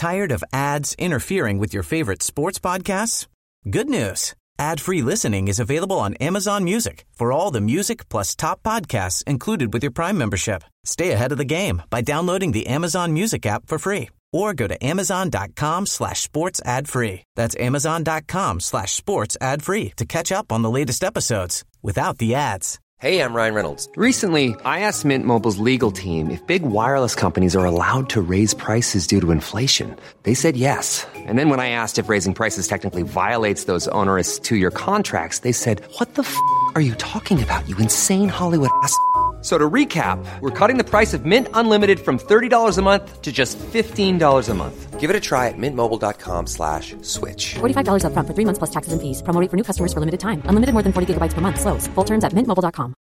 Tired of ads interfering with your favorite sports podcasts? Good news. Ad-free listening is available on Amazon Music for all the music plus top podcasts included with your Prime membership. Stay ahead of the game by downloading the Amazon Music app for free or go to amazon.com/sports ad free. That's amazon.com/sports ad free to catch up on the latest episodes without the ads. Hey, I'm Ryan Reynolds. Recently, I asked Mint Mobile's legal team if big wireless companies are allowed to raise prices due to inflation. They said yes. And then when I asked if raising prices technically violates those onerous 2-year contracts, they said, "What the f*** are you talking about, you insane Hollywood ass?" So to recap, we're cutting the price of Mint Unlimited from $30 a month to just $15 a month. Give it a try at mintmobile.com/switch. $45 up front for 3 months plus taxes and fees. Promo rate for new customers for limited time. Unlimited more than 40 gigabytes per month. Slows full terms at mintmobile.com.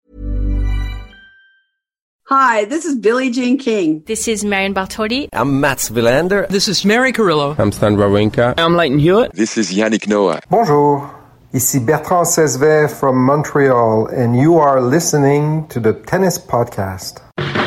Hi, this is Billie Jean King. This is Marion Bartoli. I'm Mats Wilander. This is Mary Carrillo. I'm Stan Wawrinka. I'm Leighton Hewitt. This is Yannick Noah. Bonjour. Ici Bertrand Cesvet from Montreal, and you are listening to the Tennis Podcast.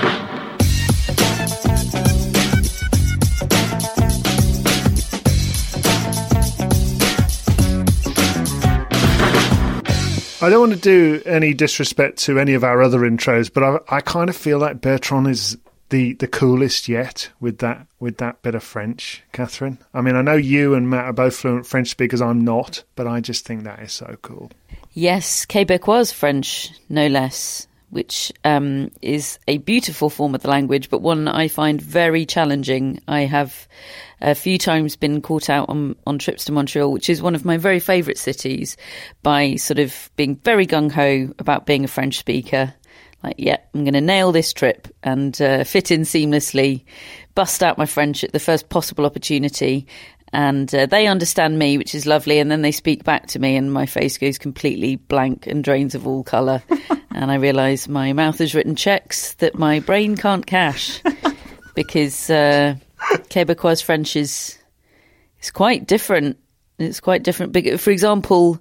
I don't want to do any disrespect to any of our other intros, but I kind of feel like Bertrand is the coolest yet with that bit of French, Catherine. I mean, I know you and Matt are both fluent French speakers. I'm not, but I just think that is so cool. Yes, Québécois French, no less, which is a beautiful form of the language, but one I find very challenging. I have a few times been caught out on trips to Montreal, which is one of my very favourite cities, by sort of being very gung-ho about being a French speaker. Like, yeah, I'm going to nail this trip and fit in seamlessly, bust out my French at the first possible opportunity. And they understand me, which is lovely. And then they speak back to me and my face goes completely blank and drains of all colour. And I realise my mouth has written cheques that my brain can't cash because Québécois French is quite different. It's quite different. For example,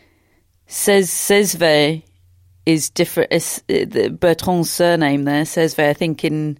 Cesvet is different. Bertrand's surname there, Cesvet, I think in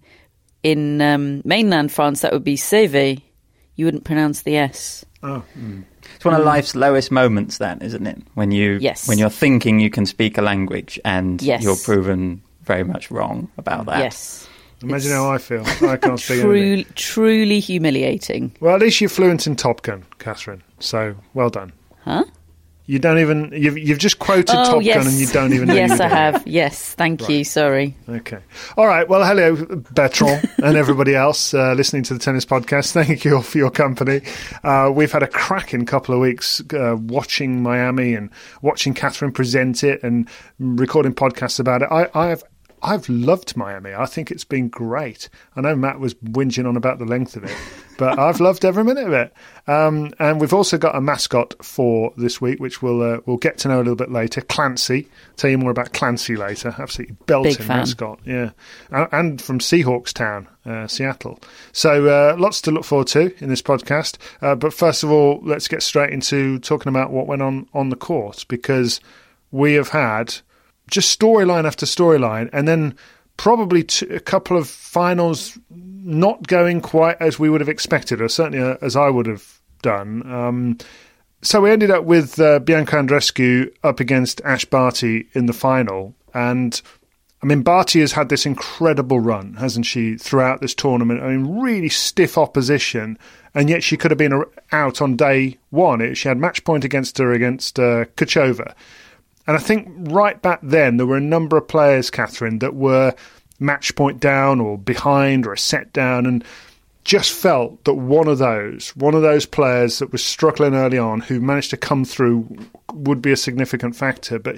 mainland France that would be Cévé. You wouldn't pronounce the S. Oh, It's one of life's lowest moments, that, isn't it? When you're thinking you can speak a language and you're proven very much wrong about that. Yes. Imagine how I feel. I can't speak anything. Truly humiliating. Well, at least you're fluent in Top Gun, Catherine. So, well done. Huh? You don't even... You've just quoted Top Gun and you don't even know. Yes, I have. Yes, thank you. Sorry. Okay. All right. Well, hello, Bertrand and everybody else listening to the Tennis Podcast. Thank you all for your company. We've had a cracking couple of weeks watching Miami and watching Catherine present it and recording podcasts about it. I've loved Miami. I think it's been great. I know Matt was whinging on about the length of it, but I've loved every minute of it. And we've also got a mascot for this week, which we'll get to know a little bit later. Clancy. Tell you more about Clancy later. Absolutely belting mascot. Yeah. And from Seahawks Town, Seattle. So lots to look forward to in this podcast. But first of all, let's get straight into talking about what went on the court, because we have had just storyline after storyline, and then probably a couple of finals not going quite as we would have expected, or certainly as I would have done. So we ended up with Bianca Andreescu up against Ash Barty in the final. And, I mean, Barty has had this incredible run, hasn't she, throughout this tournament? I mean, really stiff opposition, and yet she could have been out on day one. She had match point against her against Kuchova. And I think right back then there were a number of players, Catherine, that were match point down or behind or a set down, and just felt that one of those players that was struggling early on, who managed to come through, would be a significant factor. But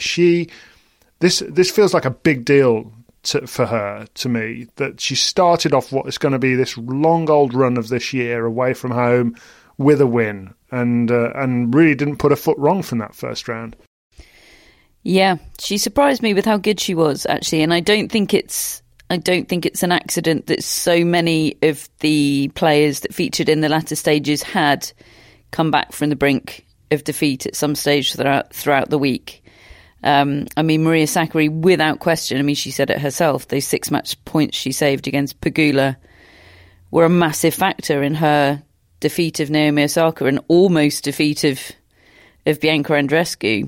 this feels like a big deal for her, to me, that she started off what is going to be this long old run of this year away from home with a win, and really didn't put a foot wrong from that first round. Yeah, she surprised me with how good she was, actually, and I don't think it's an accident that so many of the players that featured in the latter stages had come back from the brink of defeat at some stage throughout the week. I mean, Maria Sakkari, without question, I mean, she said it herself, those 6 match points she saved against Pegula were a massive factor in her defeat of Naomi Osaka and almost defeat of Bianca Andreescu.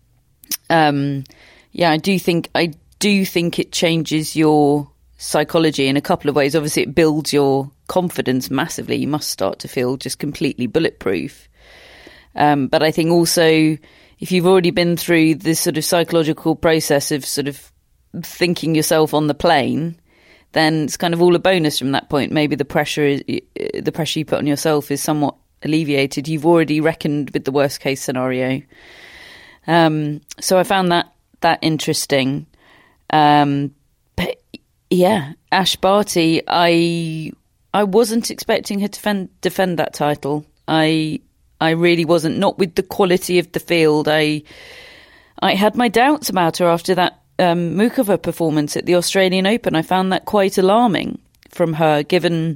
I do think it changes your psychology in a couple of ways. Obviously, it builds your confidence massively. You must start to feel just completely bulletproof. But I think also, if you've already been through this sort of psychological process of sort of thinking yourself on the plane, then it's kind of all a bonus from that point. Maybe the pressure you put on yourself is somewhat alleviated. You've already reckoned with the worst case scenario. So I found that interesting. But yeah, Ash Barty, I wasn't expecting her to defend that title. I really wasn't. Not with the quality of the field. I had my doubts about her after that Mukova performance at the Australian Open. I found that quite alarming from her, given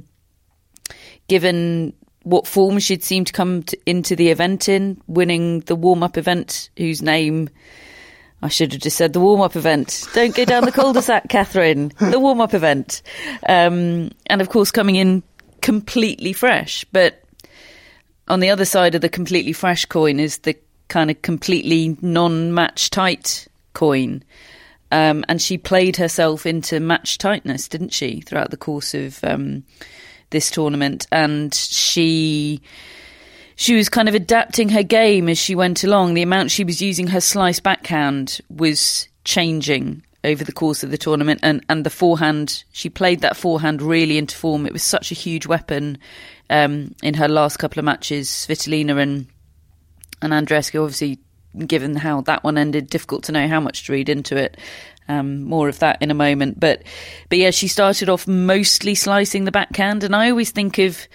what form she'd seemed to come into the event in, winning the warm-up event, whose name I should have just said the warm-up event. Don't go down the cul-de-sac, Catherine. The warm-up event. And of course coming in completely fresh. But on the other side of the completely fresh coin is the kind of completely non-match tight coin. And she played herself into match tightness, didn't she, throughout the course of this tournament? And she was kind of adapting her game as she went along. The amount she was using her slice backhand was changing over the course of the tournament. And the forehand, she played that forehand really into form. It was such a huge weapon in her last couple of matches. Svitolina and Andreescu, obviously, given how that one ended, difficult to know how much to read into it. More of that in a moment. But yeah, she started off mostly slicing the backhand, and I always think of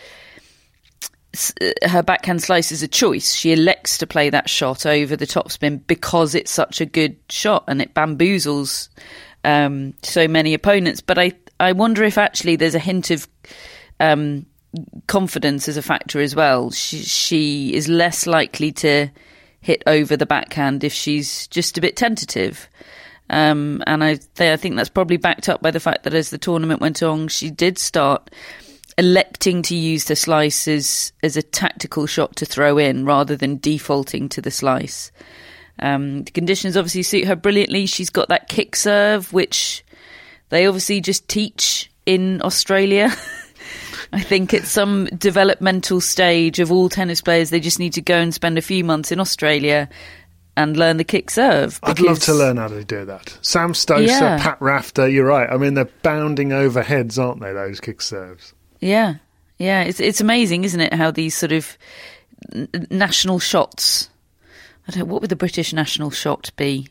her backhand slice as a choice. She elects to play that shot over the topspin because it's such a good shot and it bamboozles so many opponents. But I wonder if actually there's a hint of confidence as a factor as well. She is less likely to hit over the backhand if she's just a bit tentative. And I think that's probably backed up by the fact that as the tournament went on, she did start electing to use the slice as a tactical shot to throw in rather than defaulting to the slice. The conditions obviously suit her brilliantly. She's got that kick serve, which they obviously just teach in Australia. I think at some developmental stage of all tennis players, they just need to go and spend a few months in Australia and learn the kick serve. I'd love to learn how to do that. Sam Stosur, Pat Rafter, you're right. I mean, they're bounding over heads, aren't they, those kick serves? Yeah. It's amazing, isn't it, how these sort of national shots... I don't know, what would the British national shot be?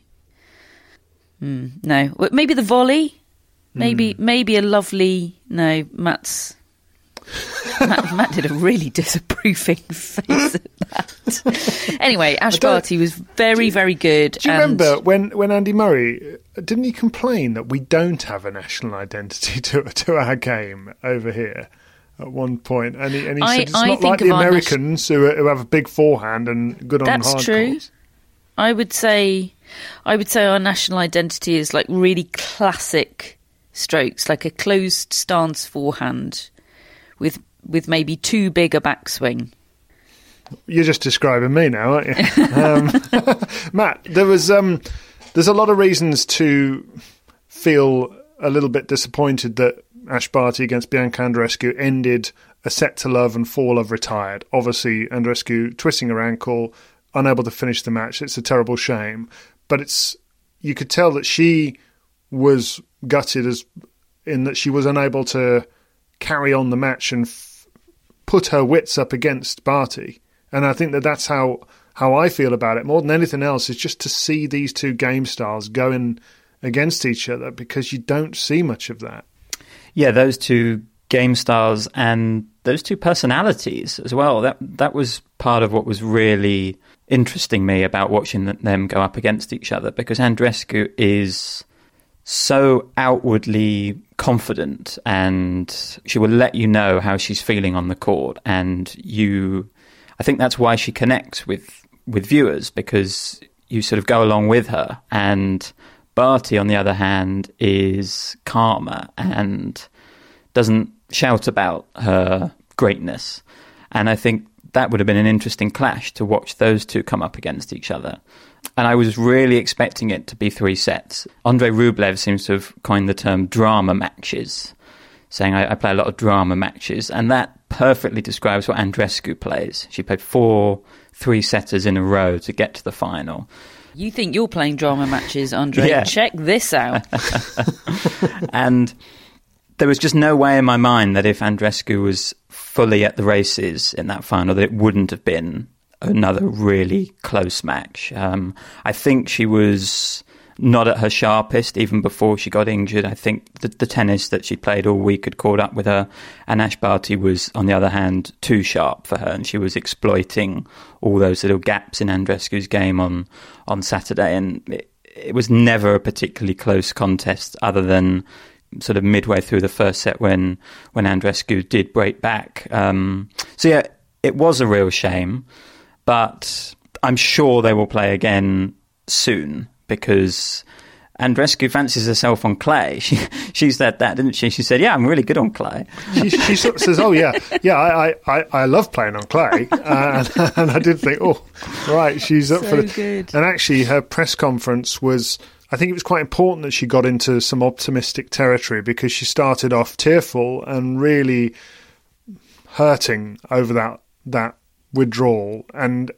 No. Maybe the volley? Maybe a lovely... No, Matt did a really disapproving face at that. Anyway, Ash Barty was very, very good. Do you remember when Andy Murray, didn't he complain that we don't have a national identity to our game over here at one point? And he said it's not like the Americans who have a big forehand and good on hard courts. That's true. I would say our national identity is like really classic strokes, like a closed stance forehand with maybe too big a backswing. You're just describing me now, aren't you? Matt, there's a lot of reasons to feel a little bit disappointed that Ash Barty against Bianca Andreescu ended a set to love and 4-love retired. Obviously, Andreescu twisting her ankle, unable to finish the match. It's a terrible shame. But you could tell that she was gutted in that she was unable to carry on the match and put her wits up against Barty. And I think that's how I feel about it. More than anything else is just to see these two game styles going against each other, because you don't see much of that. Yeah, those two game styles and those two personalities as well. That was part of what was really interesting me about watching them go up against each other, because Andreescu is so outwardly confident and she will let you know how she's feeling on the court, and I think that's why she connects with viewers, because you sort of go along with her. And Barty, on the other hand, is calmer and doesn't shout about her greatness. And I think that would have been an interesting clash to watch those two come up against each other. And I was really expecting it to be 3 sets. Andrei Rublev seems to have coined the term drama matches, saying I play a lot of drama matches. And that perfectly describes what Andreescu plays. She played 4 3-setters in a row to get to the final. You think you're playing drama matches, Andre? Yeah. Check this out. And there was just no way in my mind that if Andreescu was fully at the races in that final, that it wouldn't have been another really close match. I think she was not at her sharpest even before she got injured. I think the tennis that she played all week had caught up with her, and Ash Barty was, on the other hand, too sharp for her, and she was exploiting all those little gaps in Andreescu's game on Saturday, and it was never a particularly close contest other than sort of midway through the first set when Andreescu did break back. So yeah, it was a real shame, but I'm sure they will play again soon, because Andreescu fancies herself on clay. She said that, didn't she? She said, "Yeah, I'm really good on clay." She sort of says, "Oh yeah, I love playing on clay," and I did think, "Oh, right, she's up for it." Good. And actually, her press conference was, I think it was quite important that she got into some optimistic territory, because she started off tearful and really hurting over that withdrawal, and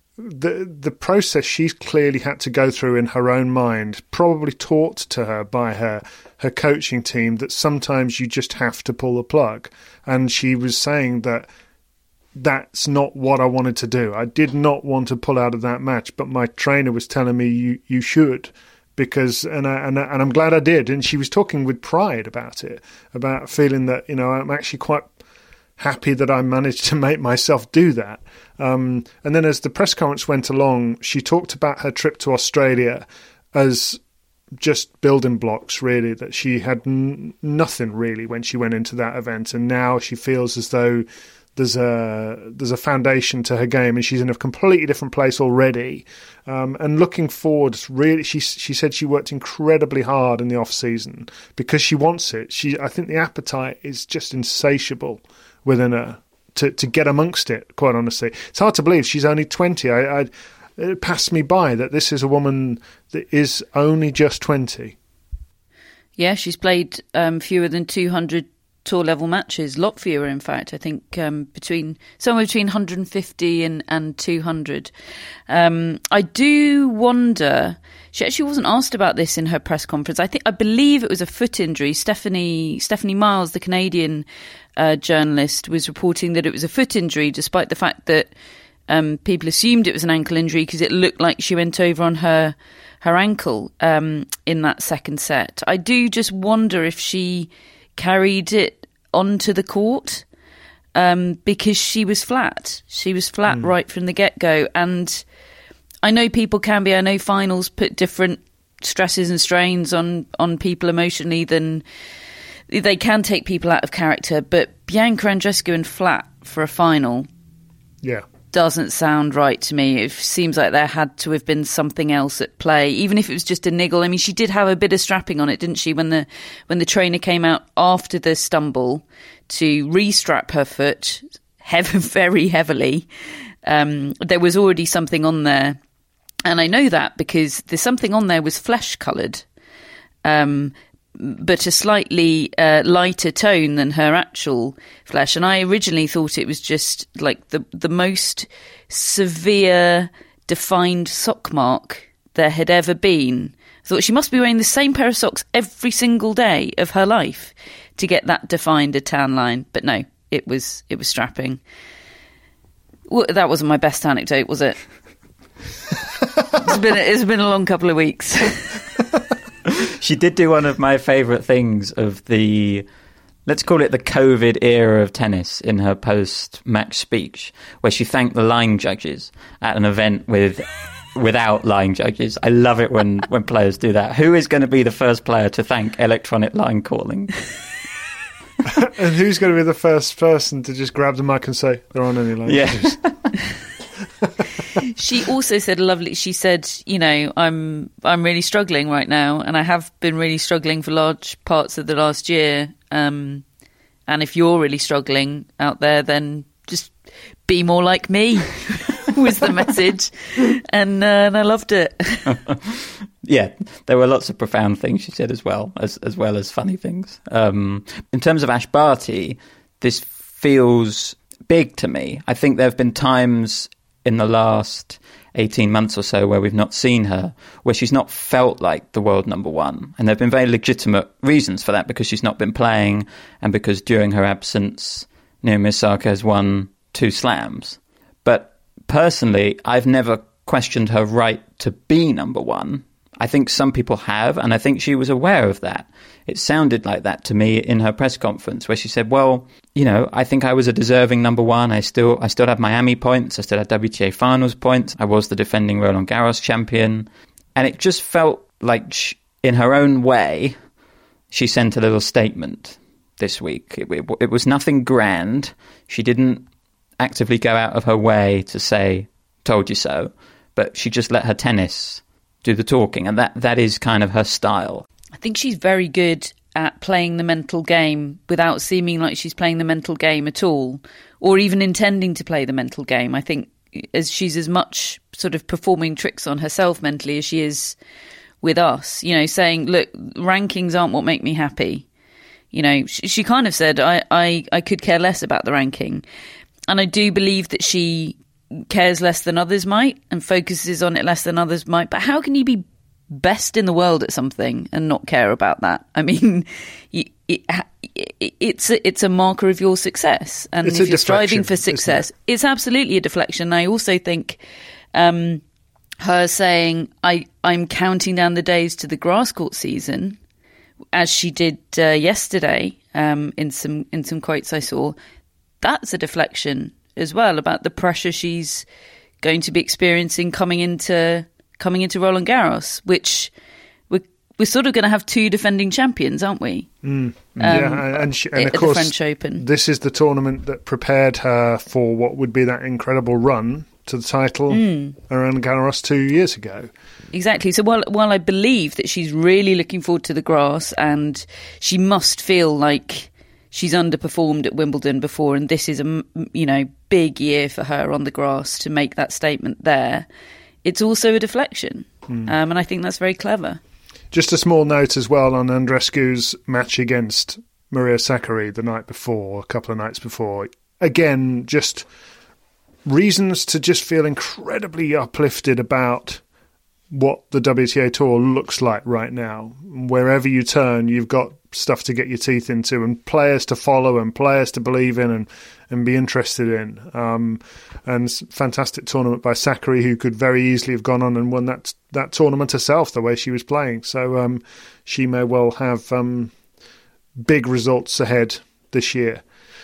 the process she's clearly had to go through in her own mind, probably taught to her by her coaching team, that sometimes you just have to pull the plug. And she was saying that that's not what I wanted to do. I did not want to pull out of that match, but my trainer was telling me you should, because and I'm glad I did. And she was talking with pride about it, about feeling that, I'm actually quite happy that I managed to make myself do that. And then as the press conference went along, she talked about her trip to Australia as just building blocks, really, that she had nothing really when she went into that event. And now she feels as though there's a foundation to her game, and she's in a completely different place already. And looking forward, really, she said she worked incredibly hard in the off season because she wants it. I think the appetite is just insatiable within her to get amongst it, quite honestly. It's hard to believe she's only 20. It passed me by that this is a woman that is only just 20. Yeah, she's played fewer than 200 tour level matches, a lot fewer in fact. I think somewhere between 150 and 200. I do wonder, she actually wasn't asked about this in her press conference. I believe it was a foot injury. Stephanie Miles, the Canadian journalist, was reporting that it was a foot injury, despite the fact that people assumed it was an ankle injury because it looked like she went over on her ankle in that second set. I do just wonder if she carried it onto the court because she was flat. She was flat right from the get-go. And I know I know finals put different stresses and strains on people emotionally than they can take people out of character. But Bianca Andreescu and flat for a final doesn't sound right to me. It seems like there had to have been something else at play, even if it was just a niggle. I mean, she did have a bit of strapping on it, didn't she, when the trainer came out after the stumble to re-strap her foot very heavily. There was already something on there. And I know that because the something on there was flesh-coloured, but a slightly lighter tone than her actual flesh. And I originally thought it was just like the most severe defined sock mark there had ever been. I thought she must be wearing the same pair of socks every single day of her life to get that defined a tan line. But no, it was strapping. Well, that wasn't my best anecdote, was it? It's been a long couple of weeks. She did do one of my favourite things of let's call it the COVID era of tennis in her post-match speech, where she thanked the line judges at an event without line judges. I love it when players do that. Who is going to be the first player to thank electronic line calling? And who's going to be the first person to just grab the mic and say, there aren't any line judges? She also said she said, I'm really struggling right now, and I have been really struggling for large parts of the last year. And And if you're really struggling out there, then just be more like me was the message. And I loved it. Yeah, there were lots of profound things she said as well as funny things. In terms of Ash Barty, this feels big to me. I think there have been times in the last 18 months or so where we've not seen her, where she's not felt like the world number one. And there have been very legitimate reasons for that, because she's not been playing and because during her absence, Naomi Osaka has won 2 slams. But personally, I've never questioned her right to be number one. I think some people have, and I think she was aware of that. It sounded like that to me in her press conference, where she said, well, you know, I think I was a deserving number one. I still have Miami points. I still had WTA finals points. I was the defending Roland Garros champion. And it just felt like in her own way, she sent a little statement this week. It was nothing grand. She didn't actively go out of her way to say, told you so. But she just let her tennis do the talking, and that is kind of her style. I think she's very good at playing the mental game without seeming like she's playing the mental game at all, or even intending to play the mental game. I think she's as much sort of performing tricks on herself mentally as she is with us, you know, saying, look, rankings aren't what make me happy. You know, she kind of said, I could care less about the ranking. And I do believe that she cares less than others might and focuses on it less than others might. But how can you be best in the world at something and not care about that? I mean, it's a marker of your success. And if you're striving for success, it's absolutely a deflection. I also think her saying, I'm counting down the days to the grass court season, as she did yesterday in some quotes I saw, that's a deflection as well about the pressure she's going to be experiencing coming into Roland Garros, which we're sort of going to have 2 defending champions, aren't we? And of course, the French Open. This is the tournament that prepared her for what would be that incredible run to the title around Garros 2 years ago. Exactly. So while I believe that she's really looking forward to the grass, and she must feel like she's underperformed at Wimbledon before, and this is a big year for her on the grass to make that statement there, it's also a deflection. And I think that's very clever. Just a small note as well on Andreescu's match against Maria Sakkari the night before, a couple of nights before. Again, just reasons to just feel incredibly uplifted about what the WTA Tour looks like right now. Wherever you turn, you've got stuff to get your teeth into and players to follow and players to believe in and be interested in. And fantastic tournament by Sakkari, who could very easily have gone on and won that tournament herself the way she was playing. So she may well have big results ahead this year.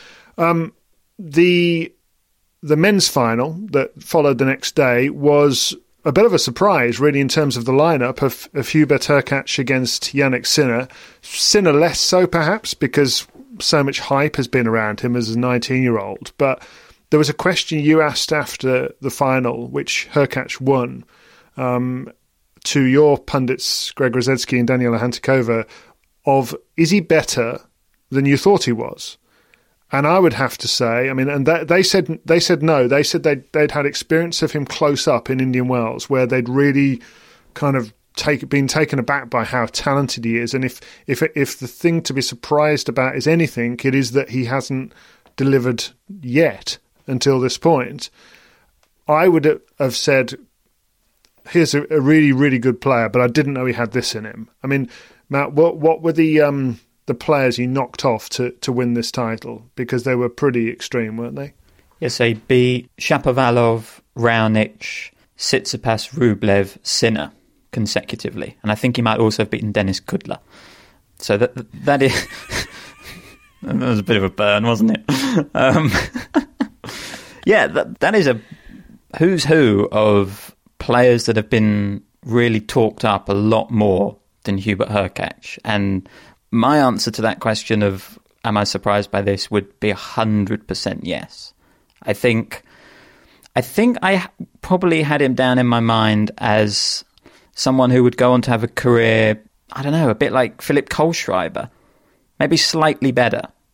The men's final that followed the next day was a bit of a surprise, really, in terms of the lineup of Hubert Hurkacz against Jannik Sinner. Sinner less so, perhaps, because so much hype has been around him as a 19-year-old. But there was a question you asked after the final, which Hurkacz won, to your pundits, Greg Rosetsky and Daniela Hantuchova, of, is he better than you thought he was? And I would have to say, I mean, and they said no. They said they'd had experience of him close up in Indian Wells, where they'd really kind of been taken aback by how talented he is. And if the thing to be surprised about is anything, it is that he hasn't delivered yet until this point. I would have said, here's a really, really good player, but I didn't know he had this in him. I mean, Matt, what were the players he knocked off to win this title? Because they were pretty extreme, weren't they? Yes, they beat Shapovalov, Raonic, Tsitsipas, Rublev, Sinner consecutively. And I think he might also have beaten Denis Kudla. So that is... that was a bit of a burn, wasn't it? Yeah, that is a who's who of players that have been really talked up a lot more than Hubert Hurkacz. And my answer to that question of, am I surprised by this, would be 100% yes. I think I probably had him down in my mind as someone who would go on to have a career, I don't know, a bit like Philipp Kohlschreiber. Maybe slightly better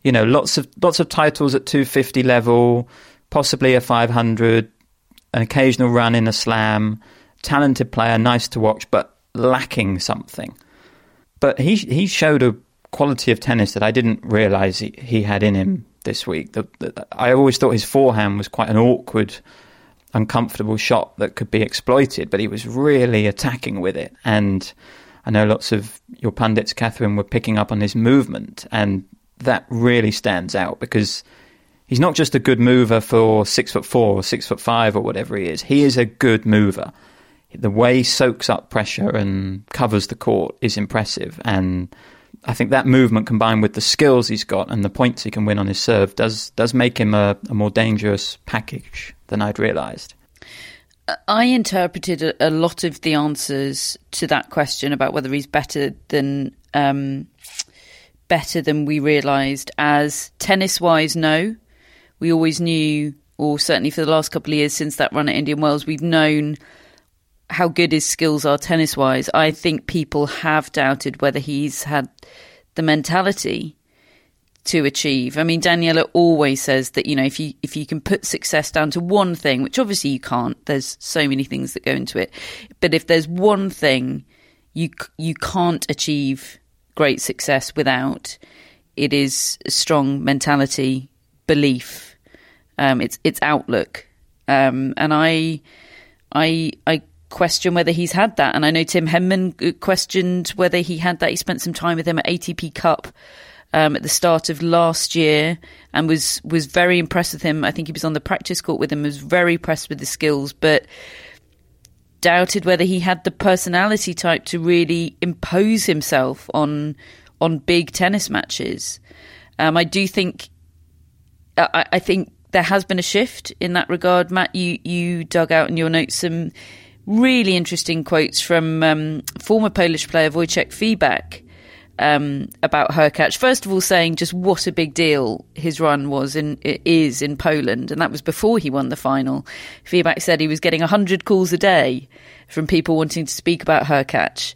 lots of titles at 250 level, possibly a 500, an occasional run in a slam, talented player, nice to watch, but lacking something. But he showed a quality of tennis that I didn't realise he had in him this week. I always thought his forehand was quite an awkward, uncomfortable shot that could be exploited, but he was really attacking with it. And I know lots of your pundits, Catherine, were picking up on his movement, and that really stands out because he's not just a good mover for 6'4" or 6'5" or whatever he is. He is a good mover. The way he soaks up pressure and covers the court is impressive, and I think that movement combined with the skills he's got and the points he can win on his serve does make him a more dangerous package than I'd realised. I interpreted a lot of the answers to that question about whether he's better than we realised as tennis-wise, no. We always knew, or certainly for the last couple of years since that run at Indian Wells, we've known how good his skills are tennis-wise. I think people have doubted whether he's had the mentality to achieve. I mean, Daniela always says that, if you can put success down to one thing, which obviously you can't, there's so many things that go into it, but if there's one thing you can't achieve great success without, it is a strong mentality, belief, it's outlook. And I question whether he's had that. And I know Tim Henman questioned whether he had that. He spent some time with him at ATP Cup at the start of last year and was very impressed with him. I think he was on the practice court with him, was very impressed with the skills, but doubted whether he had the personality type to really impose himself on big tennis matches. I do think I think there has been a shift in that regard. Matt, you dug out in your notes some really interesting quotes from former Polish player Wojciech Fibak about Hurkacz. First of all, saying just what a big deal his run is in Poland, and that was before he won the final. Fibak said he was getting 100 calls a day from people wanting to speak about Hurkacz.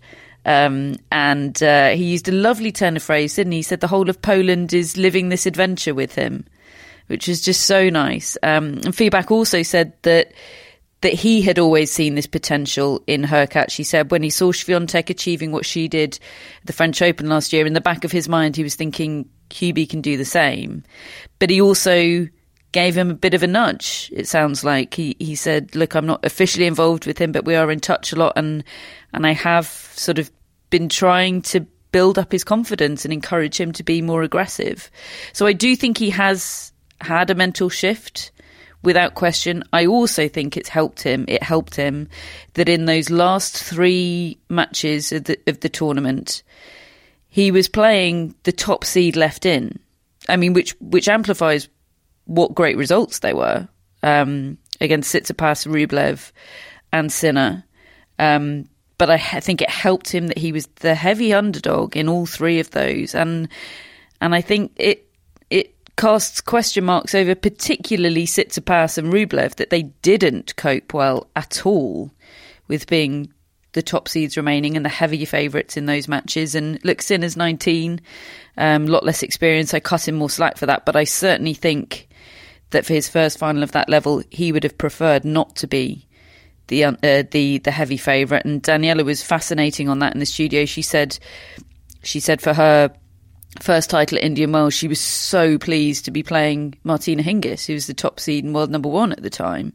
And he used a lovely turn of phrase, didn't he? He said the whole of Poland is living this adventure with him, which is just so nice. And Fibak also said that he had always seen this potential in Hurkacz. He said when he saw Świątek achieving what she did at the French Open last year, in the back of his mind he was thinking Hubie can do the same. But he also gave him a bit of a nudge, it sounds like. He said, look, I'm not officially involved with him, but we are in touch a lot, and I have sort of been trying to build up his confidence and encourage him to be more aggressive. So I do think he has had a mental shift, without question. I also think it helped him that in those last 3 matches of the tournament, he was playing the top seed left in. I mean, which amplifies what great results they were against Tsitsipas, Rublev and Sinner. But I think it helped him that he was the heavy underdog in all 3 of those. And I think it casts question marks over particularly Tsitsipas and Rublev, that they didn't cope well at all with being the top seeds remaining and the heavy favourites in those matches. And look, Sinner's 19, a lot less experience. I cut him more slack for that, but I certainly think that for his first final of that level, he would have preferred not to be the heavy favourite. And Daniela was fascinating on that in the studio. She said for her first title at Indian Wells, she was so pleased to be playing Martina Hingis, who was the top seed and world number 1 at the time,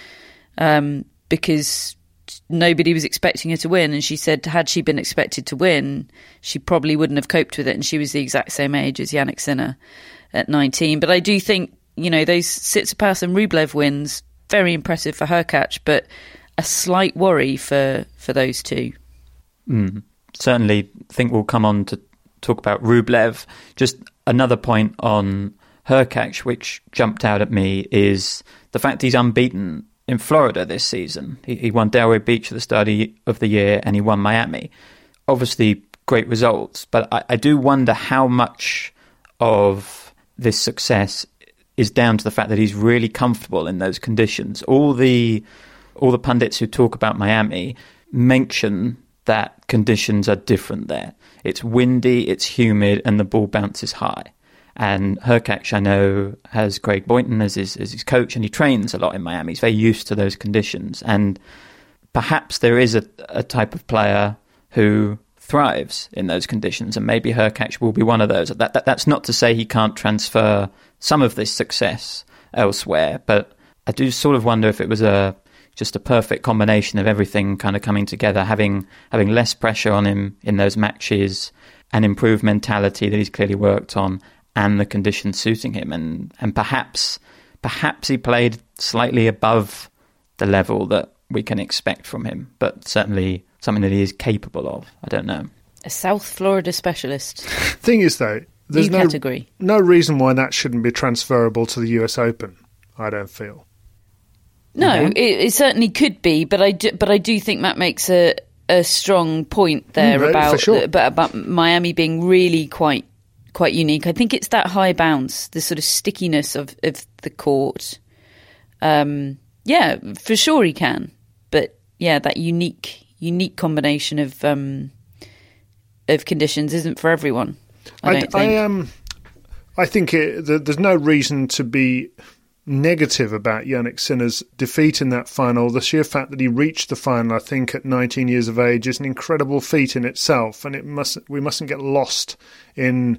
because nobody was expecting her to win. And she said had she been expected to win, she probably wouldn't have coped with it. And she was the exact same age as Jannik Sinner at 19. But I do think, those Tsitsipas and Rublev wins, very impressive for Hurkacz, but a slight worry for those two. Certainly think we'll come on to talk about Rublev. Just another point on Hurkacz which jumped out at me is the fact he's unbeaten in Florida this season. He won Delray Beach at the start of the year and he won Miami. Obviously great results, but I do wonder how much of this success is down to the fact that he's really comfortable in those conditions. All the pundits who talk about Miami mention that conditions are different there. It's windy, it's humid, and the ball bounces high. And Hurkacz, I know, has Greg Boynton as his coach, and he trains a lot in Miami. He's very used to those conditions. And perhaps there is a type of player who thrives in those conditions, and maybe Hurkacz will be one of those. That's not to say he can't transfer some of this success elsewhere, but I do sort of wonder if it was just a perfect combination of everything kind of coming together, having less pressure on him in those matches, an improved mentality that he's clearly worked on, and the conditions suiting him, and perhaps he played slightly above the level that we can expect from him, but certainly something that he is capable of. I don't know. A South Florida specialist. Thing is, though, there's no reason why that shouldn't be transferable to the US Open, I don't feel. No, it certainly could be, but I do think Matt makes a strong point there about Miami being really quite unique. I think it's that high bounce, the sort of stickiness of the court. Yeah, for sure he can, but yeah, that unique combination of conditions isn't for everyone. I think there's no reason to be negative about Jannik Sinner's defeat in that final. The sheer fact that he reached the final, I think, at 19 years of age is an incredible feat in itself, and we mustn't get lost in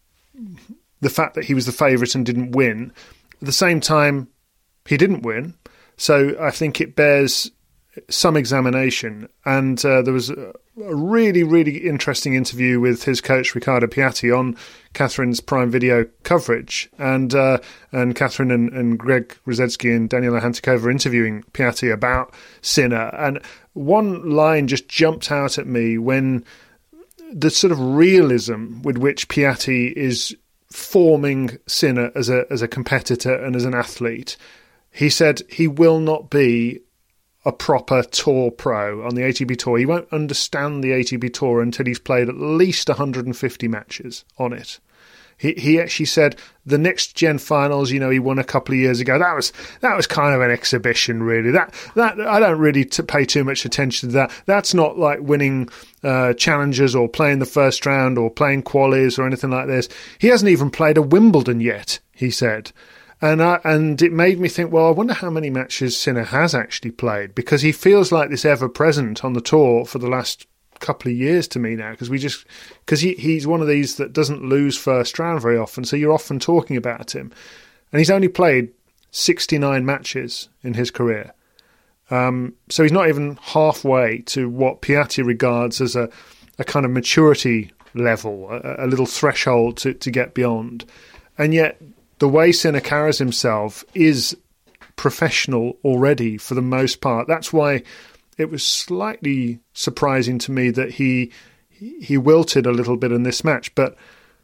the fact that he was the favourite and didn't win. At the same time, he didn't win, so I think it bears some examination. And there was a really, really interesting interview with his coach Riccardo Piatti on Catherine's Prime Video coverage, and Catherine and Greg Rusedski and Daniela Hantikova interviewing Piatti about Sinner. And one line just jumped out at me when the sort of realism with which Piatti is forming Sinner as a competitor and as an athlete. He said he will not be a proper tour pro on the ATP Tour. He won't understand the ATP Tour until he's played at least 150 matches on it. He actually said the next gen finals, he won a couple of years ago. That was kind of an exhibition, really. That I don't really pay too much attention to that. That's not like winning challengers or playing the first round or playing qualies or anything like this. He hasn't even played a Wimbledon yet, he said. And it made me think, well, I wonder how many matches Sinner has actually played, because he feels like this ever-present on the tour for the last couple of years to me now, because he's one of these that doesn't lose first round very often, so you're often talking about him. And he's only played 69 matches in his career. So he's not even halfway to what Piatti regards as a kind of maturity level, a little threshold to get beyond. And yet the way Sinner carries himself is professional already for the most part. That's why it was slightly surprising to me that he wilted a little bit in this match. But,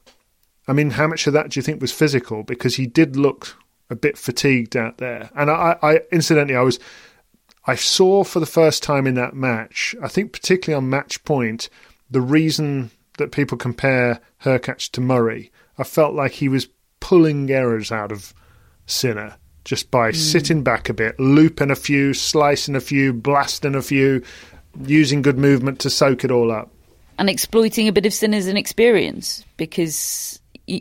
I mean, how much of that do you think was physical? Because he did look a bit fatigued out there. And I incidentally, I saw for the first time in that match, I think particularly on Match Point, the reason that people compare Hurkacz to Murray. I felt like he was pulling errors out of Sinner just by sitting back a bit, looping a few, slicing a few, blasting a few, using good movement to soak it all up. And exploiting a bit of Sinner's inexperience, because,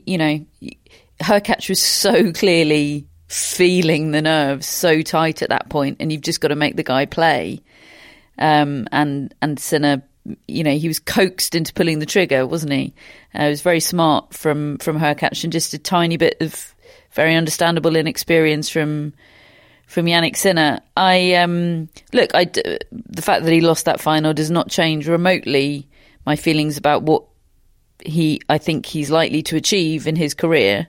Hurkacz was so clearly feeling the nerves so tight at that point, and you've just got to make the guy play. And Sinner, he was coaxed into pulling the trigger, wasn't he? It was very smart from Hurkacz, and just a tiny bit of very understandable inexperience from Jannik Sinner. The fact that he lost that final does not change remotely my feelings about what I think he's likely to achieve in his career.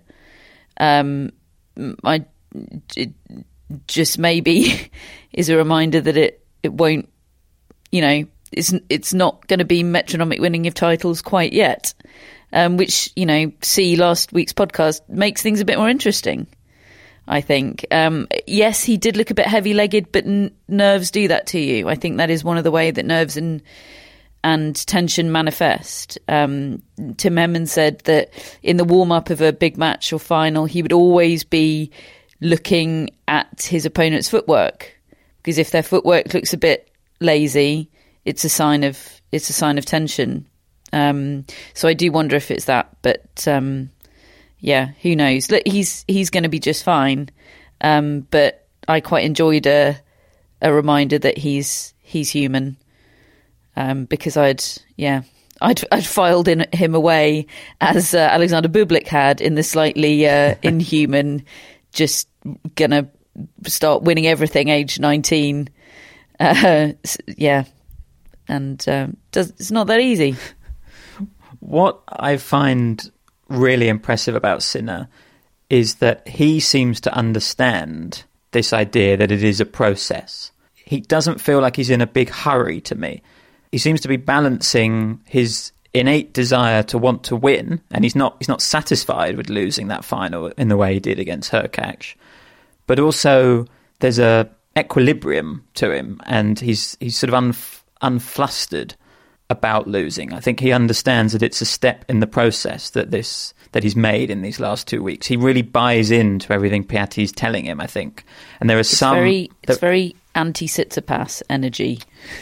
It just maybe is a reminder that it won't, it's not going to be metronomic winning of titles quite yet, which, see last week's podcast, makes things a bit more interesting, I think. Yes, he did look a bit heavy-legged, but nerves do that to you. I think that is one of the way that nerves and tension manifest. Tim Henman said that in the warm-up of a big match or final, he would always be looking at his opponent's footwork, because if their footwork looks a bit lazy, it's a sign of tension. So I do wonder if it's that, but yeah, who knows? Look, he's going to be just fine. But I quite enjoyed a reminder that he's human. Because I'd filed him away as Alexander Bublik had in the slightly inhuman, just gonna start winning everything age 19. Yeah, and it's not that easy. What I find really impressive about Sinner is that he seems to understand this idea that it is a process. He doesn't feel like he's in a big hurry to me. He seems to be balancing his innate desire to want to win, and he's not satisfied with losing that final in the way he did against Hurkacz. But also there's a equilibrium to him, and he's sort of unflustered about losing. I think he understands that it's a step in the process that he's made in these last 2 weeks. He really buys into everything Piatti's telling him, I think. And there are it's very anti-Tsitsipas energy.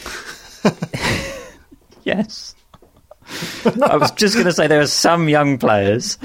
Yes. I was just going to say there are some young players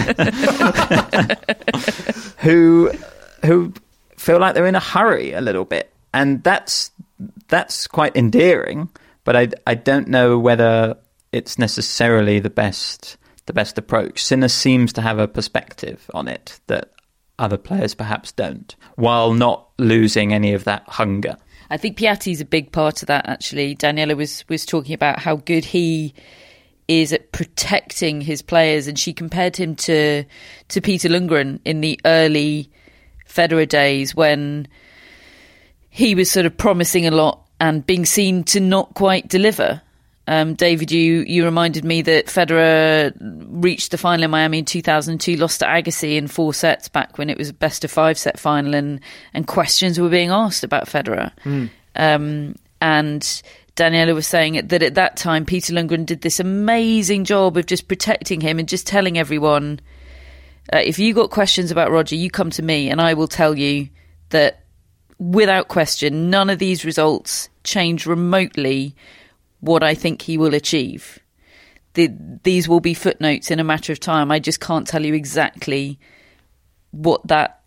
who feel like they're in a hurry a little bit, and that's quite endearing. But I don't know whether it's necessarily the best approach. Sinner seems to have a perspective on it that other players perhaps don't, while not losing any of that hunger. I think Piatti's a big part of that, actually. Daniela was talking about how good he is at protecting his players, and she compared him to Peter Lundgren in the early Federer days when he was sort of promising a lot and being seen to not quite deliver. David, you reminded me that Federer reached the final in Miami in 2002, lost to Agassi in 4 sets back when it was a best-of-5 set final, and questions were being asked about Federer. And Daniela was saying that at that time, Peter Lundgren did this amazing job of just protecting him and just telling everyone, if you got questions about Roger, you come to me and I will tell you that without question, none of these results change remotely what I think he will achieve. These will be footnotes in a matter of time. I just can't tell you exactly what that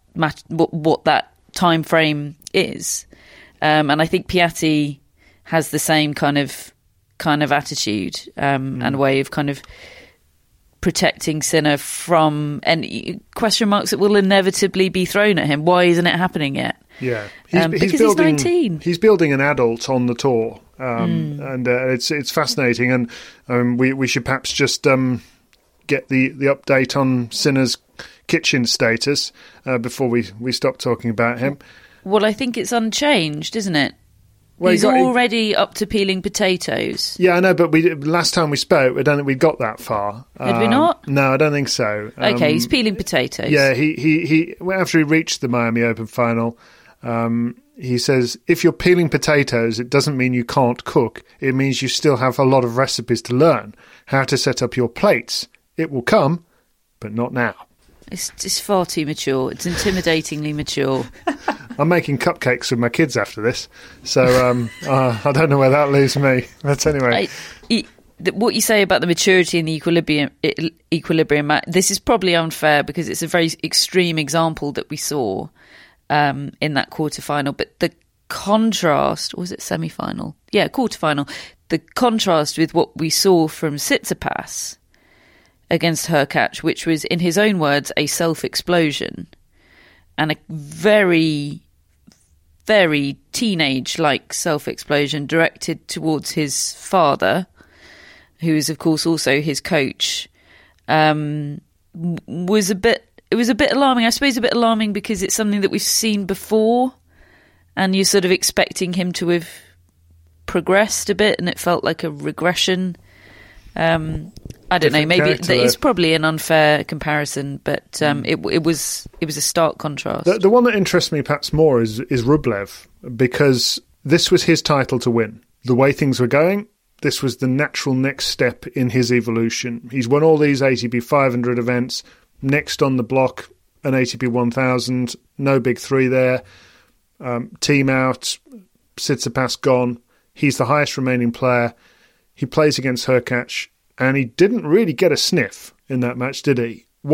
time frame is. And I think Piatti has the same kind of attitude and way of kind of protecting Sinner from any question marks that will inevitably be thrown at him. Why isn't it happening yet? Yeah, because he's 19. He's building an adult on the tour, and it's fascinating. And we should perhaps just get the update on Sinner's kitchen status before we stop talking about him. Well, I think it's unchanged, isn't it? Well, he's already up to peeling potatoes. Yeah, I know, but last time we spoke, I don't think we got that far. Did we not? No, I don't think so. Okay, he's peeling potatoes. Yeah, he after he reached the Miami Open final, he says, if you're peeling potatoes, it doesn't mean you can't cook. It means you still have a lot of recipes to learn. How to set up your plates. It will come, but not now. It's far too mature. It's intimidatingly mature. I'm making cupcakes with my kids after this, so I don't know where that leaves me. But anyway, what you say about the maturity and the equilibrium, this is probably unfair because it's a very extreme example that we saw in that quarterfinal. But the contrast, or was it semi-final? Yeah, quarterfinal. The contrast with what we saw from Tsitsipas against Hurkacz, which was, in his own words, a self-explosion and a very, very teenage-like self-explosion directed towards his father, who is, of course, also his coach, was a bit alarming. I suppose a bit alarming because it's something that we've seen before, and you're sort of expecting him to have progressed a bit, and it felt like a regression. I don't know. Maybe it's probably an unfair comparison, but it was a stark contrast. The one that interests me perhaps more is Rublev, because this was his title to win. The way things were going, this was the natural next step in his evolution. He's won all these ATP 500 events. Next on the block, an ATP 1000. No big three there. Team out. Tsitsipas gone. He's the highest remaining player. He plays against Hurkacz, and he didn't really get a sniff in that match, did he? What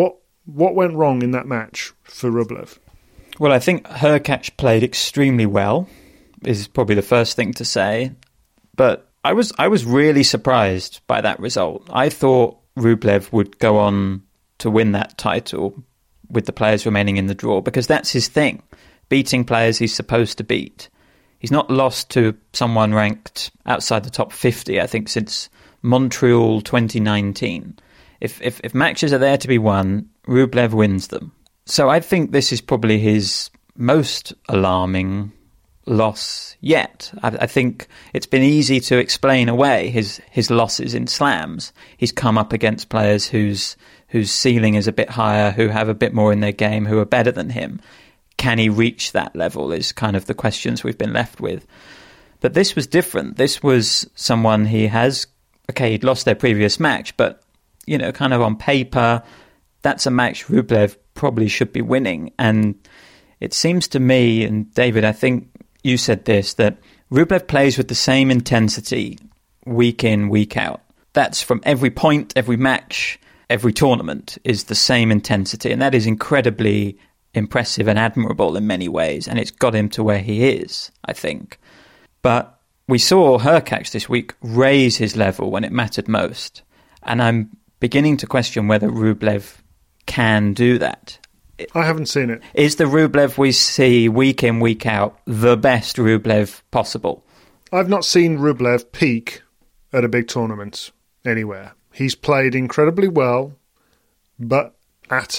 What went wrong in that match for Rublev? Well, I think Hurkacz played extremely well, is probably the first thing to say. But I was really surprised by that result. I thought Rublev would go on to win that title with the players remaining in the draw, because that's his thing, beating players he's supposed to beat. He's not lost to someone ranked outside the top 50, I think, since Montreal 2019. If matches are there to be won, Rublev wins them. So I think this is probably his most alarming loss yet. I think it's been easy to explain away his losses in slams. He's come up against players whose ceiling is a bit higher, who have a bit more in their game, who are better than him. Can he reach that level is kind of the questions we've been left with. But this was different. This was someone he'd lost their previous match, but, kind of on paper, that's a match Rublev probably should be winning. And it seems to me, and David, I think you said this, that Rublev plays with the same intensity week in, week out. That's from every point, every match, every tournament is the same intensity. And that is incredibly impressive and admirable in many ways. And it's got him to where he is, I think. But we saw Hurkacz this week raise his level when it mattered most. And I'm beginning to question whether Rublev can do that. I haven't seen it. Is the Rublev we see week in, week out the best Rublev possible? I've not seen Rublev peak at a big tournament anywhere. He's played incredibly well, but at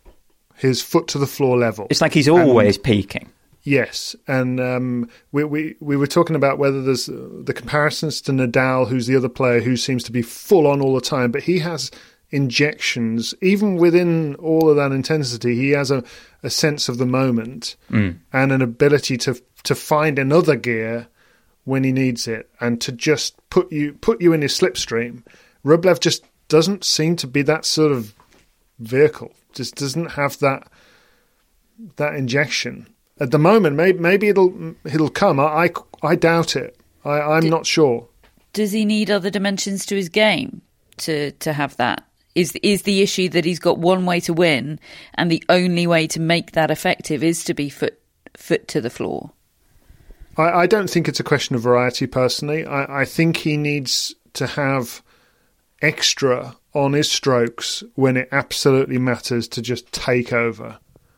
his foot-to-the-floor level. It's like he's always peaking. Yes, and we were talking about whether there's the comparisons to Nadal, who's the other player who seems to be full on all the time, but he has injections. Even within all of that intensity, he has a sense of the moment and an ability to find another gear when he needs it, and to just put you in his slipstream. Rublev just doesn't seem to be that sort of vehicle. Just doesn't have that injection at the moment. Maybe it'll come. I doubt it. I'm not sure. Does he need other dimensions to his game to have that? Is the issue that he's got one way to win, and the only way to make that effective is to be foot to the floor? I don't think it's a question of variety, personally. I think he needs to have extra on his strokes when it absolutely matters to just take over.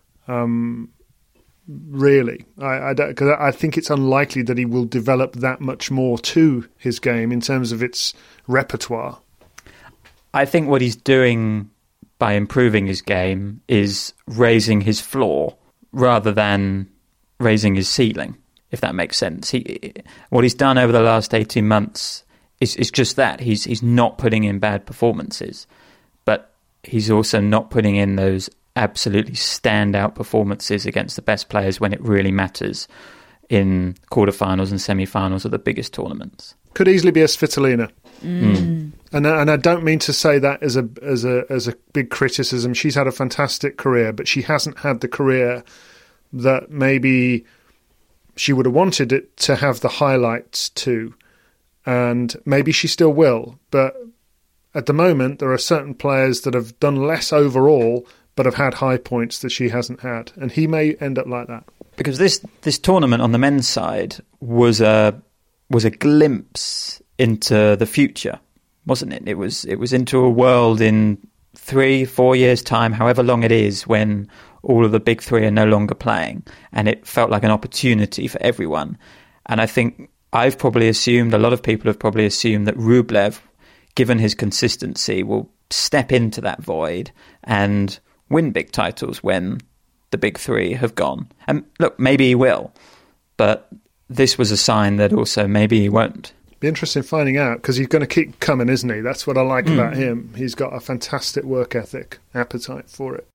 Really. Because I think it's unlikely that he will develop that much more to his game in terms of its repertoire. I think what he's doing by improving his game is raising his floor rather than raising his ceiling, if that makes sense. What he's done over the last 18 months is just that. He's not putting in bad performances, but he's also not putting in those absolutely standout performances against the best players when it really matters in quarterfinals and semi-finals of the biggest tournaments. Could easily be a Svitolina. And I don't mean to say that as a big criticism. She's had a fantastic career, but she hasn't had the career that maybe she would have wanted it to have the highlights to. And maybe she still will. But at the moment, there are certain players that have done less overall, but have had high points that she hasn't had. And he may end up like that. Because this tournament on the men's side was a glimpse into the future, wasn't it? It was into a world in 3-4 years' time, however long it is, when all of the big three are no longer playing. And it felt like an opportunity for everyone. And I think I've probably assumed, a lot of people have probably assumed, that Rublev, given his consistency, will step into that void and win big titles when the big three have gone. And look, maybe he will, but this was a sign that also maybe he won't. Be interesting finding out, because he's going to keep coming, isn't he? That's what I like about him. He's got a fantastic work ethic, appetite for it.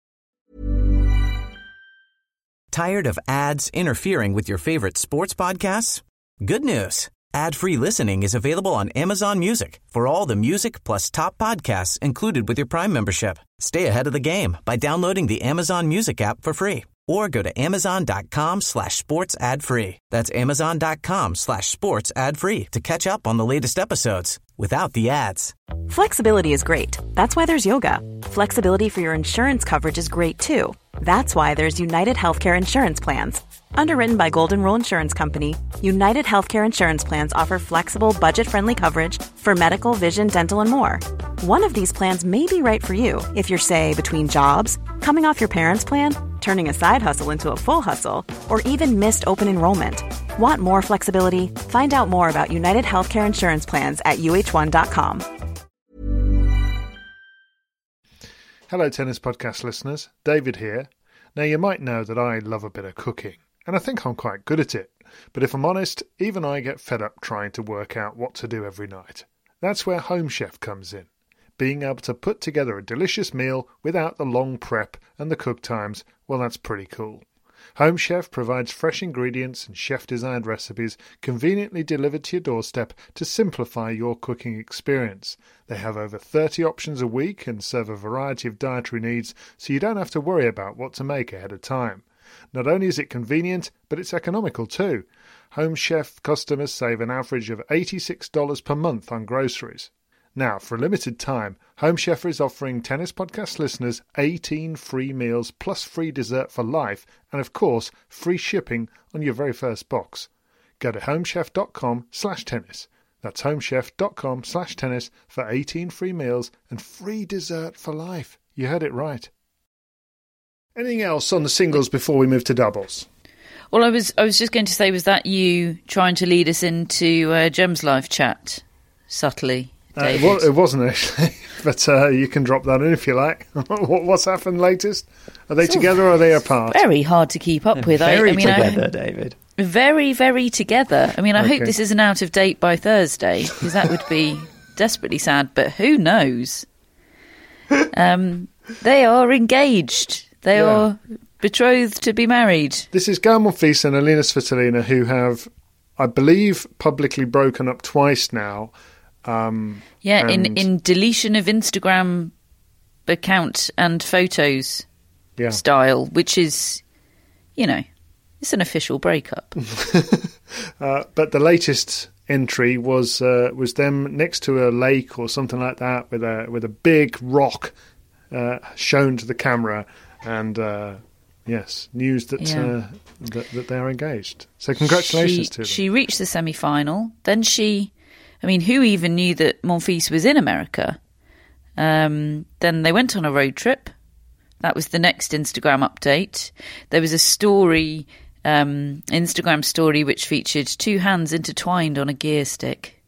Tired of ads interfering with your favorite sports podcasts? Good news. Ad-free listening is available on Amazon Music for all the music plus top podcasts included with your Prime membership. Stay ahead of the game by downloading the Amazon Music app for free, or go to amazon.com/sports ad free. That's amazon.com/sports ad free to catch up on the latest episodes without the ads. Flexibility is great. That's why there's yoga. Flexibility for your insurance coverage is great too. That's why there's United Healthcare Insurance Plans. Underwritten by Golden Rule Insurance Company, United Healthcare Insurance Plans offer flexible, budget-friendly coverage for medical, vision, dental, and more. One of these plans may be right for you if you're, say, between jobs, coming off your parents' plan, turning a side hustle into a full hustle, or even missed open enrollment. Want more flexibility? Find out more about United Healthcare Insurance Plans at uh1.com. Hello, Tennis Podcast listeners. David here. Now, you might know that I love a bit of cooking, and I think I'm quite good at it. But if I'm honest, even I get fed up trying to work out what to do every night. That's where Home Chef comes in. Being able to put together a delicious meal without the long prep and the cook times, well, that's pretty cool. Home Chef provides fresh ingredients and chef-designed recipes conveniently delivered to your doorstep to simplify your cooking experience. They have over 30 options a week and serve a variety of dietary needs, so you don't have to worry about what to make ahead of time. Not only is it convenient, but it's economical too. Home Chef customers save an average of $86 per month on groceries. Now, for a limited time, Home Chef is offering Tennis Podcast listeners 18 free meals plus free dessert for life and, of course, free shipping on your very first box. Go to homechef.com/tennis. That's homechef.com/tennis for 18 free meals and free dessert for life. You heard it right. Anything else on the singles before we move to doubles? Well, I was just going to say, was that you trying to lead us into Gem's live chat subtly? It wasn't actually, but you can drop that in if you like. What's happened latest? Are they together or are they apart? Very hard to keep up with. Very together, David. Very, very together. I mean, I hope this isn't out of date by Thursday, because that would be desperately sad, but who knows? They are engaged. They are betrothed to be married. This is Gael Monfils and Alina Svitolina, who have, I believe, publicly broken up twice now. In deletion of Instagram account and photos style, which is, it's an official breakup. But the latest entry was them next to a lake or something like that with a big rock shown to the camera, and news that that they are engaged. So congratulations to them. She reached the semi-final. Then who even knew that Monfils was in America? Then they went on a road trip. That was the next Instagram update. There was a story, Instagram story, which featured two hands intertwined on a gear stick,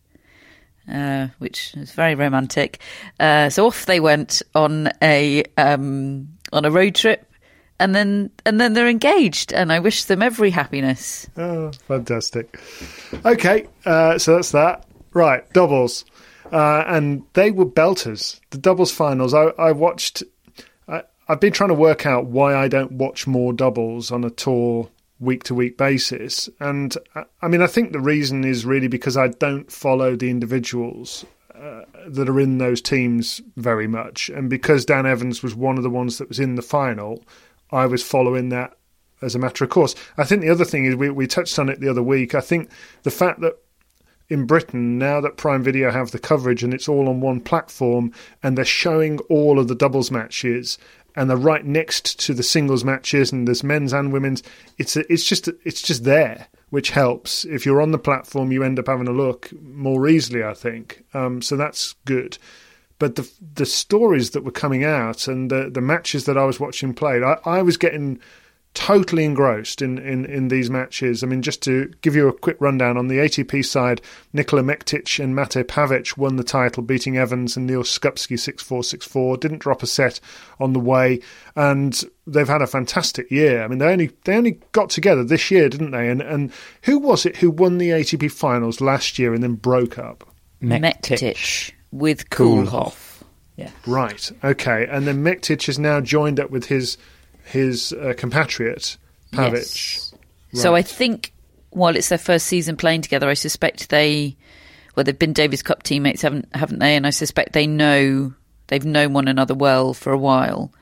which was very romantic. So off they went on a road trip, and then they're engaged, and I wish them every happiness. Oh, fantastic. Okay, so that's that. Right, doubles. And they were belters. The doubles finals, I watched... I've been trying to work out why I don't watch more doubles on a tour week-to-week basis. And, I think the reason is really because I don't follow the individuals that are in those teams very much. And because Dan Evans was one of the ones that was in the final, I was following that as a matter of course. I think the other thing is, we touched on it the other week, I think the fact that in Britain, now that Prime Video have the coverage and it's all on one platform and they're showing all of the doubles matches and they're right next to the singles matches and there's men's and women's, it's just there, which helps. If you're on the platform, you end up having a look more easily, I think. So that's good. But the stories that were coming out and the matches that I was watching played, I was getting totally engrossed in these matches. I mean, just to give you a quick rundown, on the ATP side, Nikola Mektic and Mate Pavic won the title, beating Evans and Neil Skupski 6-4, 6-4. Didn't drop a set on the way, and they've had a fantastic year. I mean, they only got together this year, didn't they? And who was it who won the ATP finals last year and then broke up? Mektic with Koolhof. Yeah. Right. Okay. And then Mektic has now joined up with his compatriot, Pavic. Yes. Right. So I think while it's their first season playing together, I suspect they've been Davis Cup teammates, haven't they? And I suspect they've known one another well for a while.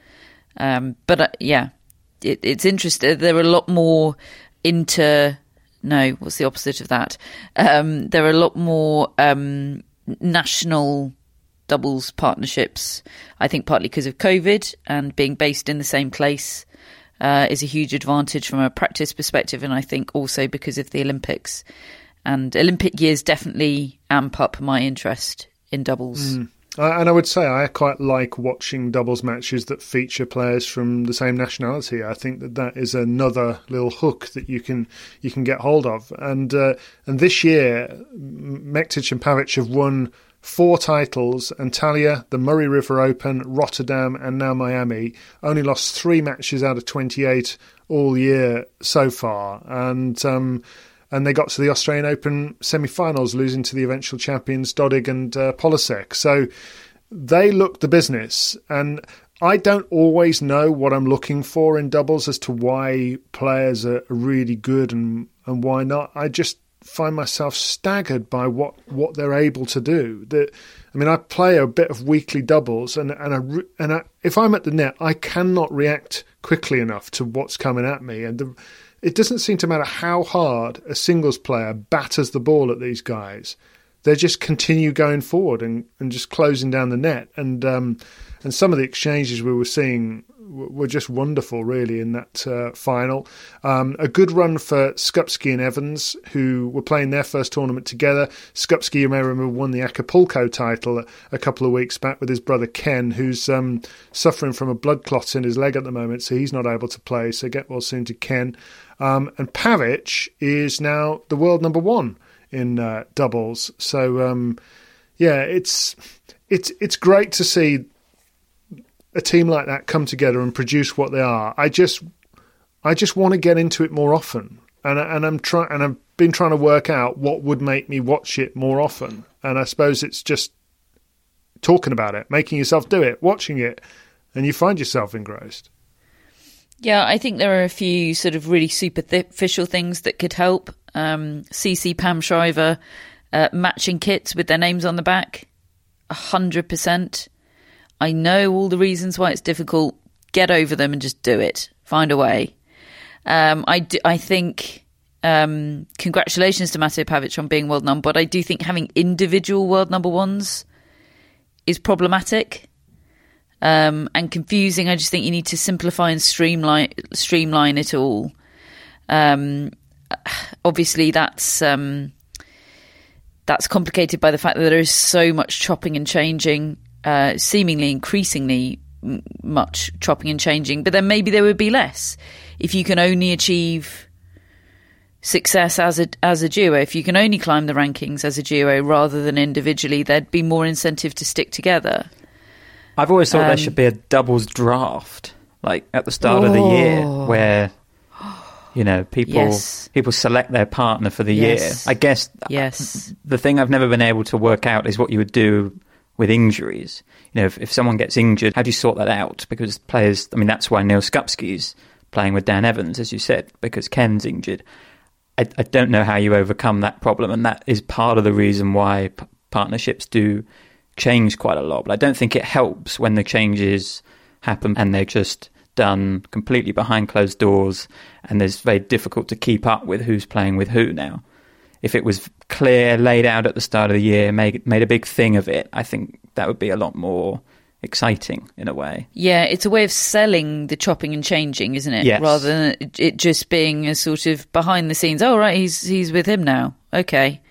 It's interesting. There are a lot more what's the opposite of that? There are a lot more national doubles partnerships. I think partly because of COVID and being based in the same place is a huge advantage from a practice perspective, and I think also because of the Olympics. And Olympic years definitely amp up my interest in doubles. And I would say I quite like watching doubles matches that feature players from the same nationality. I think that is another little hook that you can get hold of. And this year, Mektic and Pavic have won 4 titles. Antalya, the Murray River Open, Rotterdam, and now Miami. Only lost 3 matches out of 28 all year so far. And they got to the Australian Open semi-finals, losing to the eventual champions Dodig and Polasek. So they look the business. And I don't always know what I'm looking for in doubles as to why players are really good and why not. I just find myself staggered by what they're able to do. I play a bit of weekly doubles, and if I'm at the net, I cannot react quickly enough to what's coming at me. And it doesn't seem to matter how hard a singles player batters the ball at these guys. They just continue going forward and just closing down the net. And some of the exchanges we were seeing were just wonderful, really, in that final. A good run for Skupski and Evans, who were playing their first tournament together. Skupski, you may remember, won the Acapulco title a couple of weeks back with his brother Ken, who's suffering from a blood clot in his leg at the moment, so he's not able to play. So get well soon to Ken. And Pavic is now the world number 1 in doubles. So, it's great to see a team like that come together and produce what they are. I just want to get into it more often, and I've been trying to work out what would make me watch it more often. And I suppose it's just talking about it, making yourself do it, watching it, and you find yourself engrossed. Yeah, I think there are a few sort of really superficial things that could help. CC Pam Shriver matching kits with their names on the back, 100%. I know all the reasons why it's difficult. Get over them and just do it. Find a way. I think congratulations to Matej Pavic on being world number, but I do think having individual world number 1s is problematic and confusing. I just think you need to simplify and streamline it all. Obviously, that's complicated by the fact that there is so much chopping and changing. Seemingly increasingly much chopping and changing, but then maybe there would be less if you can only achieve success as a duo. If you can only climb the rankings as a duo rather than individually, there'd be more incentive to stick together. I've always thought there should be a doubles draft, like at the start of the year, where people select their partner for the year. I guess the thing I've never been able to work out is what you would do with injuries. If someone gets injured, how do you sort that out? Because players, that's why Neil Skupski's playing with Dan Evans, as you said, because Ken's injured. I don't know how you overcome that problem, and that is part of the reason why partnerships do change quite a lot. But I don't think it helps when the changes happen and they're just done completely behind closed doors, and it's very difficult to keep up with who's playing with who now. If it was clear, laid out at the start of the year, made a big thing of it, I think that would be a lot more exciting in a way. Yeah, it's a way of selling the chopping and changing, isn't it? Yes. Rather than it just being a sort of behind the scenes, oh, right, he's with him now. Okay.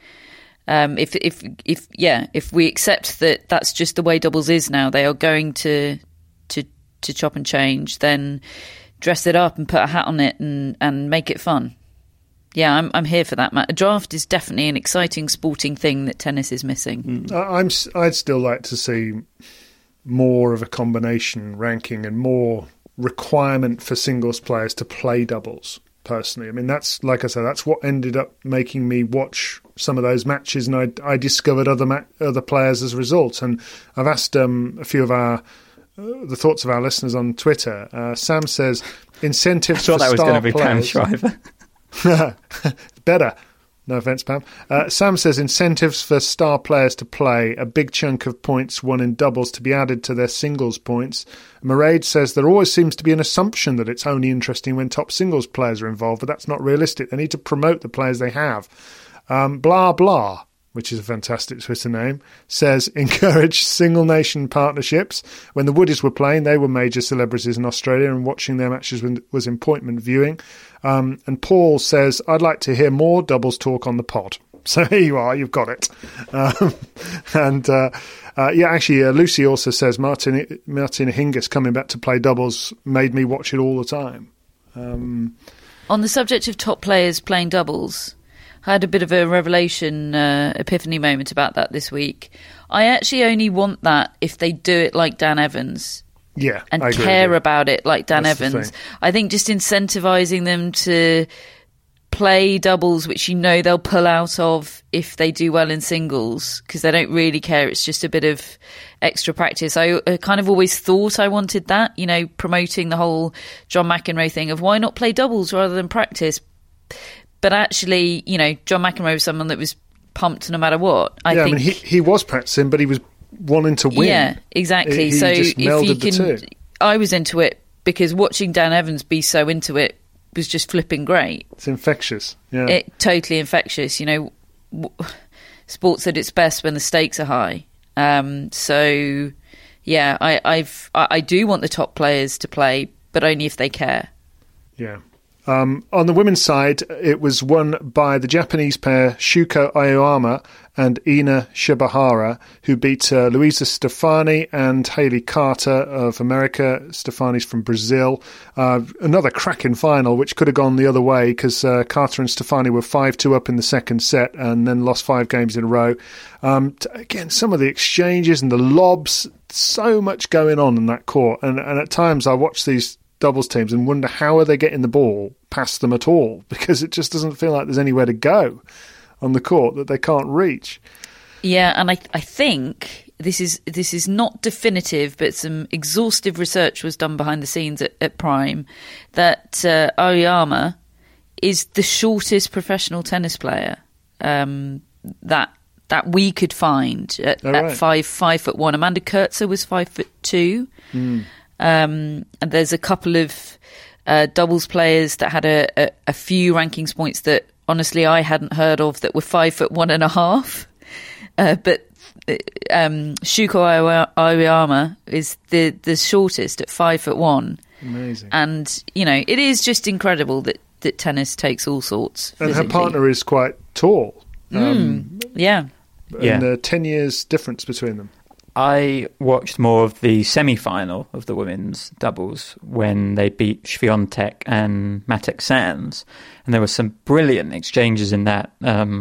If we accept that that's just the way doubles is now, they are going to chop and change, then dress it up and put a hat on it and make it fun. Yeah, I'm here for that, Matt. A draft is definitely an exciting sporting thing that tennis is missing. I'd still like to see more of a combination ranking and more requirement for singles players to play doubles, personally. That's, like I said, that's what ended up making me watch some of those matches, and I discovered other players as a result. And I've asked a few of the thoughts of our listeners on Twitter. Sam says incentives for star players. I thought that was going to be Pam Shriver. Better. No offence, Pam. Sam says incentives for star players to play, a big chunk of points won in doubles to be added to their singles points. Mairead says there always seems to be an assumption that it's only interesting when top singles players are involved, but that's not realistic. They need to promote the players they have. Blah, blah, which is a fantastic Twitter name, says encourage single nation partnerships. When the Woodies were playing, they were major celebrities in Australia, and watching their matches was appointment viewing. And Paul says, I'd like to hear more doubles talk on the pod. So here you are, you've got it. Lucy also says Martina Hingis coming back to play doubles made me watch it all the time. On the subject of top players playing doubles, I had a bit of a revelation, epiphany moment about that this week. I actually only want that if they do it like Dan Evans. Yeah, and I agree care about it like Dan That's Evans. I think just incentivising them to play doubles, which they'll pull out of if they do well in singles, because they don't really care. It's just a bit of extra practice. I kind of always thought I wanted that, promoting the whole John McEnroe thing of why not play doubles rather than practice. But actually, John McEnroe was someone that was pumped no matter what. I think he was practicing, but he was wanting to win. Yeah, exactly. He so just melded the two. I was into it because watching Dan Evans be so into it was just flipping great. It's infectious. Yeah, totally infectious. Sports at its best when the stakes are high. So yeah, I do want the top players to play, but only if they care. Yeah. On the women's side, it was won by the Japanese pair Shuko Aoyama and Ina Shibahara, who beat Luisa Stefani and Hayley Carter of America. Stefani's from Brazil. Another cracking final, which could have gone the other way because Carter and Stefani were 5-2 up in the second set and then lost 5 games in a row. Again, some of the exchanges and the lobs, so much going on in that court. And at times I watch these doubles teams and wonder how are they getting the ball past them at all, because it just doesn't feel like there's anywhere to go on the court that they can't reach. Yeah, and I think this is not definitive, but some exhaustive research was done behind the scenes at Prime that Aoyama is the shortest professional tennis player that we could find at 5'1". Amanda Kurtzer was 5'2". And there's a couple of doubles players that had a few rankings points that honestly I hadn't heard of that were 5'1.5". But Shuko Aoyama is the shortest at 5'1". Amazing. And it is just incredible that tennis takes all sorts. And physically. her partner is quite tall. Yeah. And 10 years difference between them. I watched more of the semi-final of the women's doubles when they beat Swiatek and Matek Sands, and there were some brilliant exchanges in that.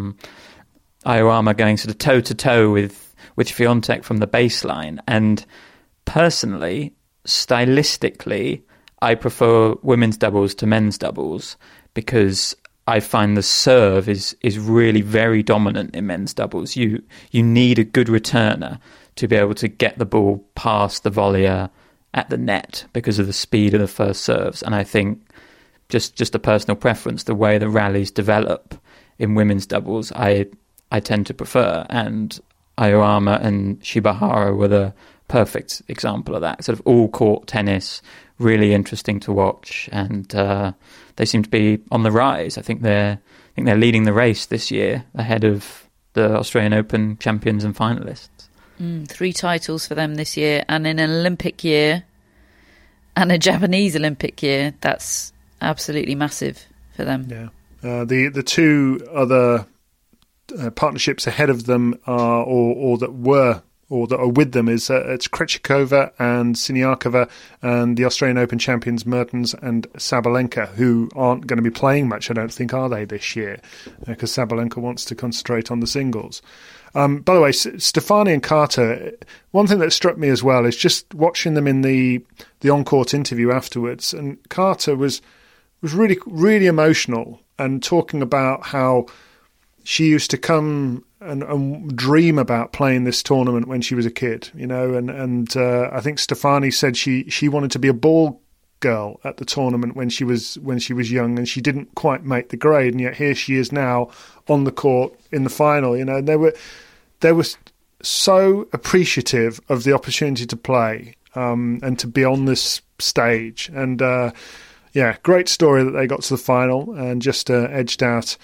Aoyama going sort of toe-to-toe with Swiatek from the baseline, and personally, stylistically, I prefer women's doubles to men's doubles because I find the serve is really very dominant in men's doubles. You need a good returner to be able to get the ball past the volleyer at the net because of the speed of the first serves. And I think just a personal preference, the way the rallies develop in women's doubles, I tend to prefer. And Aoyama and Shibahara were the perfect example of that. Sort of all-court tennis, really interesting to watch. And they seem to be on the rise. I think they're leading the race this year ahead of the Australian Open champions and finalists. 3 titles for them this year, and in an Olympic year and a Japanese Olympic year, that's absolutely massive for them. Yeah, the 2 other partnerships ahead of them are, or that are with them is it's Krejcikova and Siniakova and the Australian Open champions Mertens and Sabalenka, who aren't going to be playing much, I don't think, are they, this year? Because Sabalenka wants to concentrate on the singles. By the way, Stefani and Carter, one thing that struck me as well is just watching them in the on-court interview afterwards, and Carter was really, really emotional and talking about how she used to come and dream about playing this tournament when she was a kid, and I think Stefani said she wanted to be a ball girl at the tournament when she was young, and she didn't quite make the grade, and yet here she is now on the court in the final. And they were so appreciative of the opportunity to play and to be on this stage, and great story that they got to the final and just edged out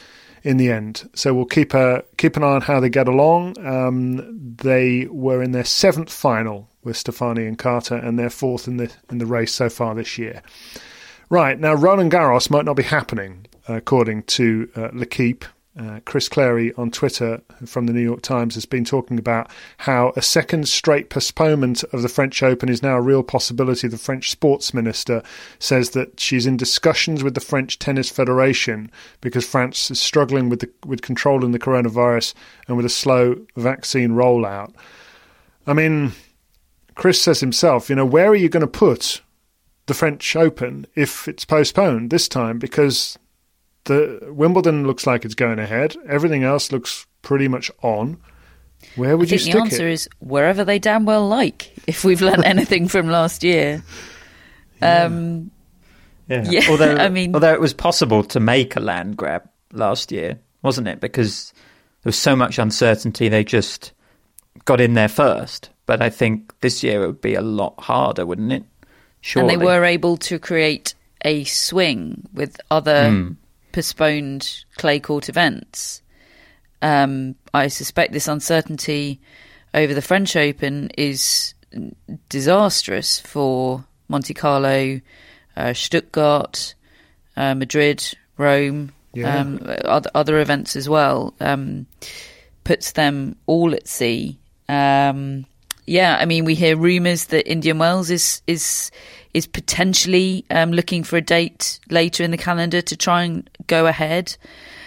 in the end. So we'll keep an eye on how they get along. They were in their 7th final with Stefani and Carter, and they're 4th in the race so far this year. Right, now Roland Garros might not be happening, according to L'Equipe. Chris Clary on Twitter from the New York Times has been talking about how a second straight postponement of the French Open is now a real possibility. The French sports minister says that she's in discussions with the French Tennis Federation because France is struggling with controlling the coronavirus and with a slow vaccine rollout. I mean, Chris says himself, where are you going to put the French Open if it's postponed this time? Because the Wimbledon looks like it's going ahead. Everything else looks pretty much on. Where would you stick it? I think the answer is wherever they damn well like, if we've learnt anything from last year. Yeah. Although it was possible to make a land grab last year, wasn't it? Because there was so much uncertainty, they just got in there first. But I think this year it would be a lot harder, wouldn't it? Surely. And they were able to create a swing with other postponed clay court events. I suspect this uncertainty over the French Open is disastrous for Monte Carlo, Stuttgart, Madrid, Rome, other events as well. Puts them all at sea. We hear rumours that Indian Wells is potentially looking for a date later in the calendar to try and go ahead.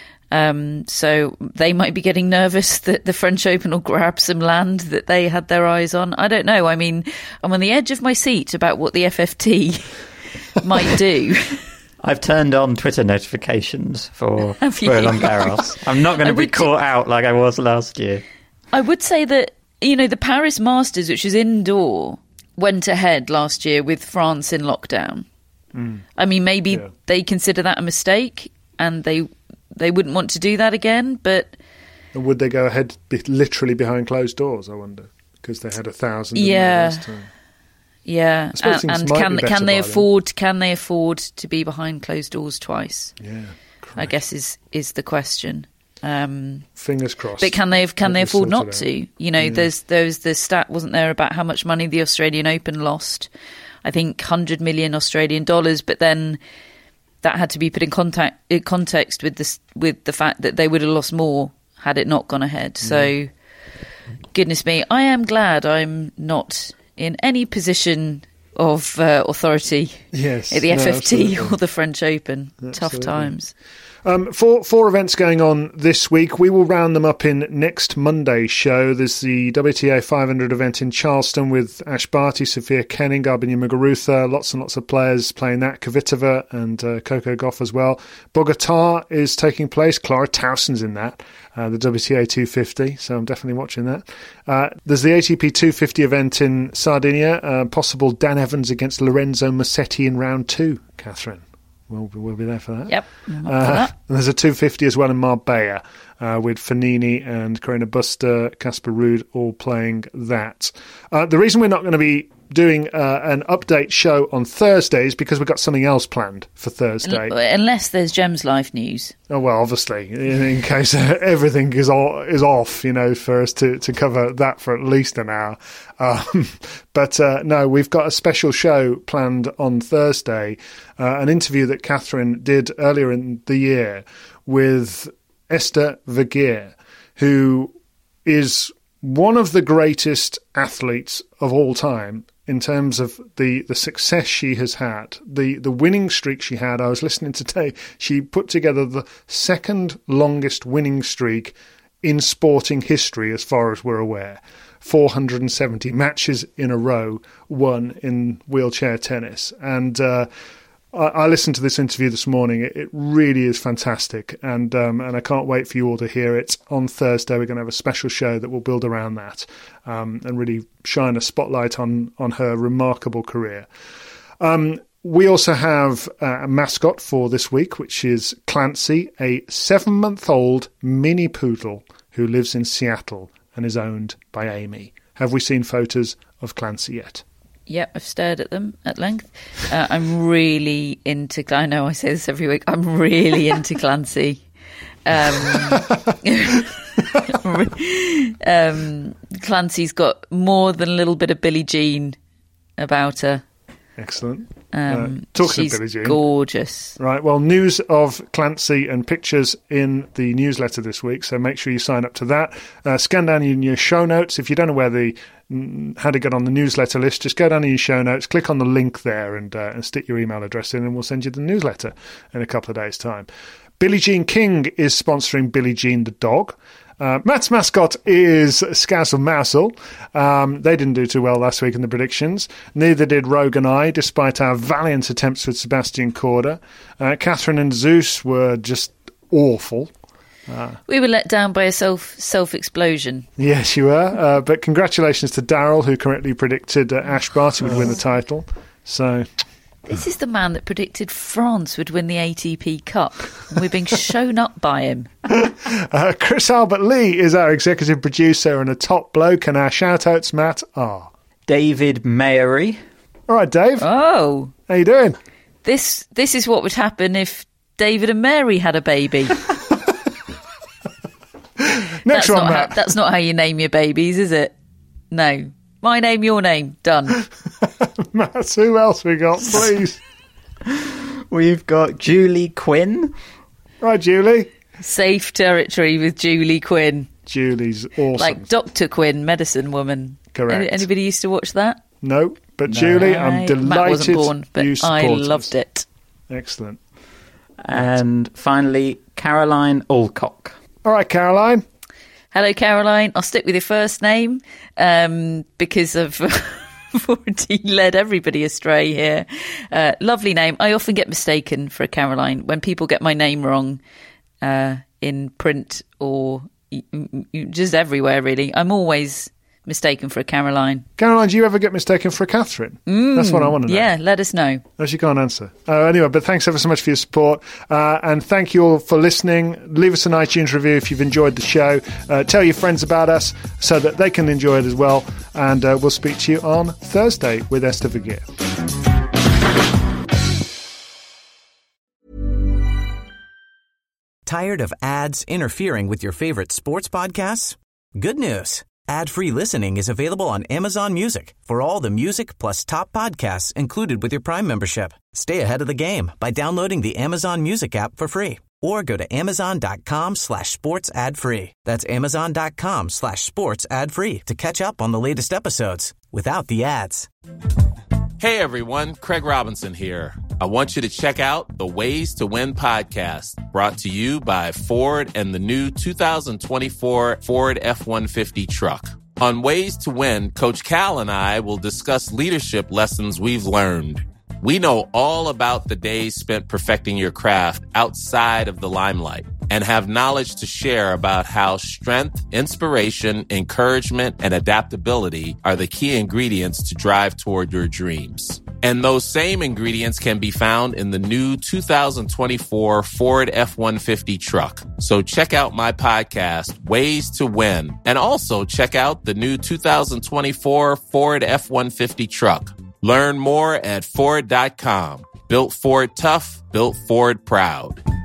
So they might be getting nervous that the French Open will grab some land that they had their eyes on. I don't know. I mean, I'm on the edge of my seat about what the FFT might do. I've turned on Twitter notifications for Roland Garros. I'm not going to be caught out like I was last year. I would say that, the Paris Masters, which is indoor, went ahead last year with France in lockdown. I mean, maybe they consider that a mistake and they wouldn't want to do that again, but... And would they go ahead literally behind closed doors, I wonder? Because they had 1,000 last time. Yeah, and can they afford to be behind closed doors twice? Yeah, I guess is the question. Fingers crossed. But can they afford not to? There's the stat, wasn't there, about how much money the Australian Open lost? I think 100 million Australian dollars. But then that had to be put in context with the fact that they would have lost more had it not gone ahead. So, goodness me, I am glad I'm not in any position of authority at the FFT or the French Open. Absolutely. Tough times. Four events going on this week. We will round them up in next Monday's show. There's the WTA 500 event in Charleston with Ash Barty, Sophia Kenning, Garbine Muguruza, lots and lots of players playing that. Kvitova and Coco Gauff as well. Bogota is taking place. Clara Towson's in that. The WTA 250, so I'm definitely watching that. There's the ATP 250 event in Sardinia. Possible Dan Evans against Lorenzo Musetti in round 2, Catherine. We'll be there for that. Yep. There's a 250 as well in Marbella with Fognini and Carreño Busta, Casper Ruud all playing that. The reason we're not going to be doing an update show on Thursday is because we've got something else planned for Thursday. Unless there's Gems Life news. Oh, well, obviously, in case everything is off, for us to cover that for at least an hour. But no, we've got a special show planned on Thursday, an interview that Catherine did earlier in the year with Esther Vergeer, who is one of the greatest athletes of all time in terms of the success she has had, the winning streak she had. I was listening today. She put together the second longest winning streak in sporting history, as far as we're aware. 470 matches in a row won in wheelchair tennis. And I listened to this interview this morning. It really is fantastic, and I can't wait for you all to hear it. On Thursday, we're going to have a special show that will build around that and really shine a spotlight on her remarkable career. We also have a mascot for this week, which is Clancy, a 7-month-old mini poodle who lives in Seattle and is owned by Amy. Have we seen photos of Clancy yet? Yep, I've stared at them at length. I'm really into... I know I say this every week. I'm really into Clancy. Clancy's got more than a little bit of Billie Jean about her. Excellent. Talking of Billie Jean, gorgeous. Right. Well, news of Clancy and pictures in the newsletter this week. So make sure you sign up to that. Scan down in your show notes. If you don't know how to get on the newsletter list, just go down in your show notes, click on the link there, and stick your email address in, and we'll send you the newsletter in a couple of days' time. Billie Jean King is sponsoring Billie Jean the dog. Matt's mascot is Scousel Mousel. They didn't do too well last week in the predictions. Neither did Rogue and I, despite our valiant attempts with Sebastian Corda. Catherine and Zeus were just awful. We were let down by a self-explosion. Yes, you were. But congratulations to Daryl, who correctly predicted Ash Barty would win the title. So... This is the man that predicted France would win the ATP Cup. And we're being shown up by him. Chris Albert Lee is our executive producer and a top bloke, and our shout-outs, Matt, are... David Mayery. All right, Dave. Oh. How you doing? This is what would happen if David and Mary had a baby. Next one, Matt. That's not how you name your babies, is it? No. My name, your name. Done. Matt, who else we got, please? We've got Julie Quinn. Right, Julie. Safe territory with Julie Quinn. Julie's awesome. Like Dr. Quinn, medicine woman. Correct. Anybody used to watch that? No, but Julie, I'm delighted Matt wasn't born, but you I loved it. Excellent. And finally, Caroline Alcock. All right, Caroline. Hello, Caroline. I'll stick with your first name because I've already led everybody astray here. Lovely name. I often get mistaken for a Caroline when people get my name wrong in print or just everywhere, really. I'm always mistaken for a Caroline. Caroline, do you ever get mistaken for a Catherine? That's what I want to know. Yeah, let us know. No, she can't answer. Anyway, but thanks ever so much for your support. And thank you all for listening. Leave us an iTunes review if you've enjoyed the show. Tell your friends about us so that they can enjoy it as well. And we'll speak to you on Thursday with Esther Vergeer. Tired of ads interfering with your favorite sports podcasts? Good news. Ad-free listening is available on Amazon Music for all the music plus top podcasts included with your Prime membership. Stay ahead of the game by downloading the Amazon Music app for free or go to amazon.com/sports ad free. That's amazon.com/sports ad free to catch up on the latest episodes without the ads. Hey everyone, Craig Robinson here. I want you to check out the Ways to Win podcast, brought to you by Ford and the new 2024 Ford F-150 truck. On Ways to Win, Coach Cal and I will discuss leadership lessons we've learned. We know all about the days spent perfecting your craft outside of the limelight and have knowledge to share about how strength, inspiration, encouragement, and adaptability are the key ingredients to drive toward your dreams. And those same ingredients can be found in the new 2024 Ford F-150 truck. So check out my podcast, Ways to Win, and also check out the new 2024 Ford F-150 truck. Learn more at Ford.com. Built Ford tough, built Ford proud.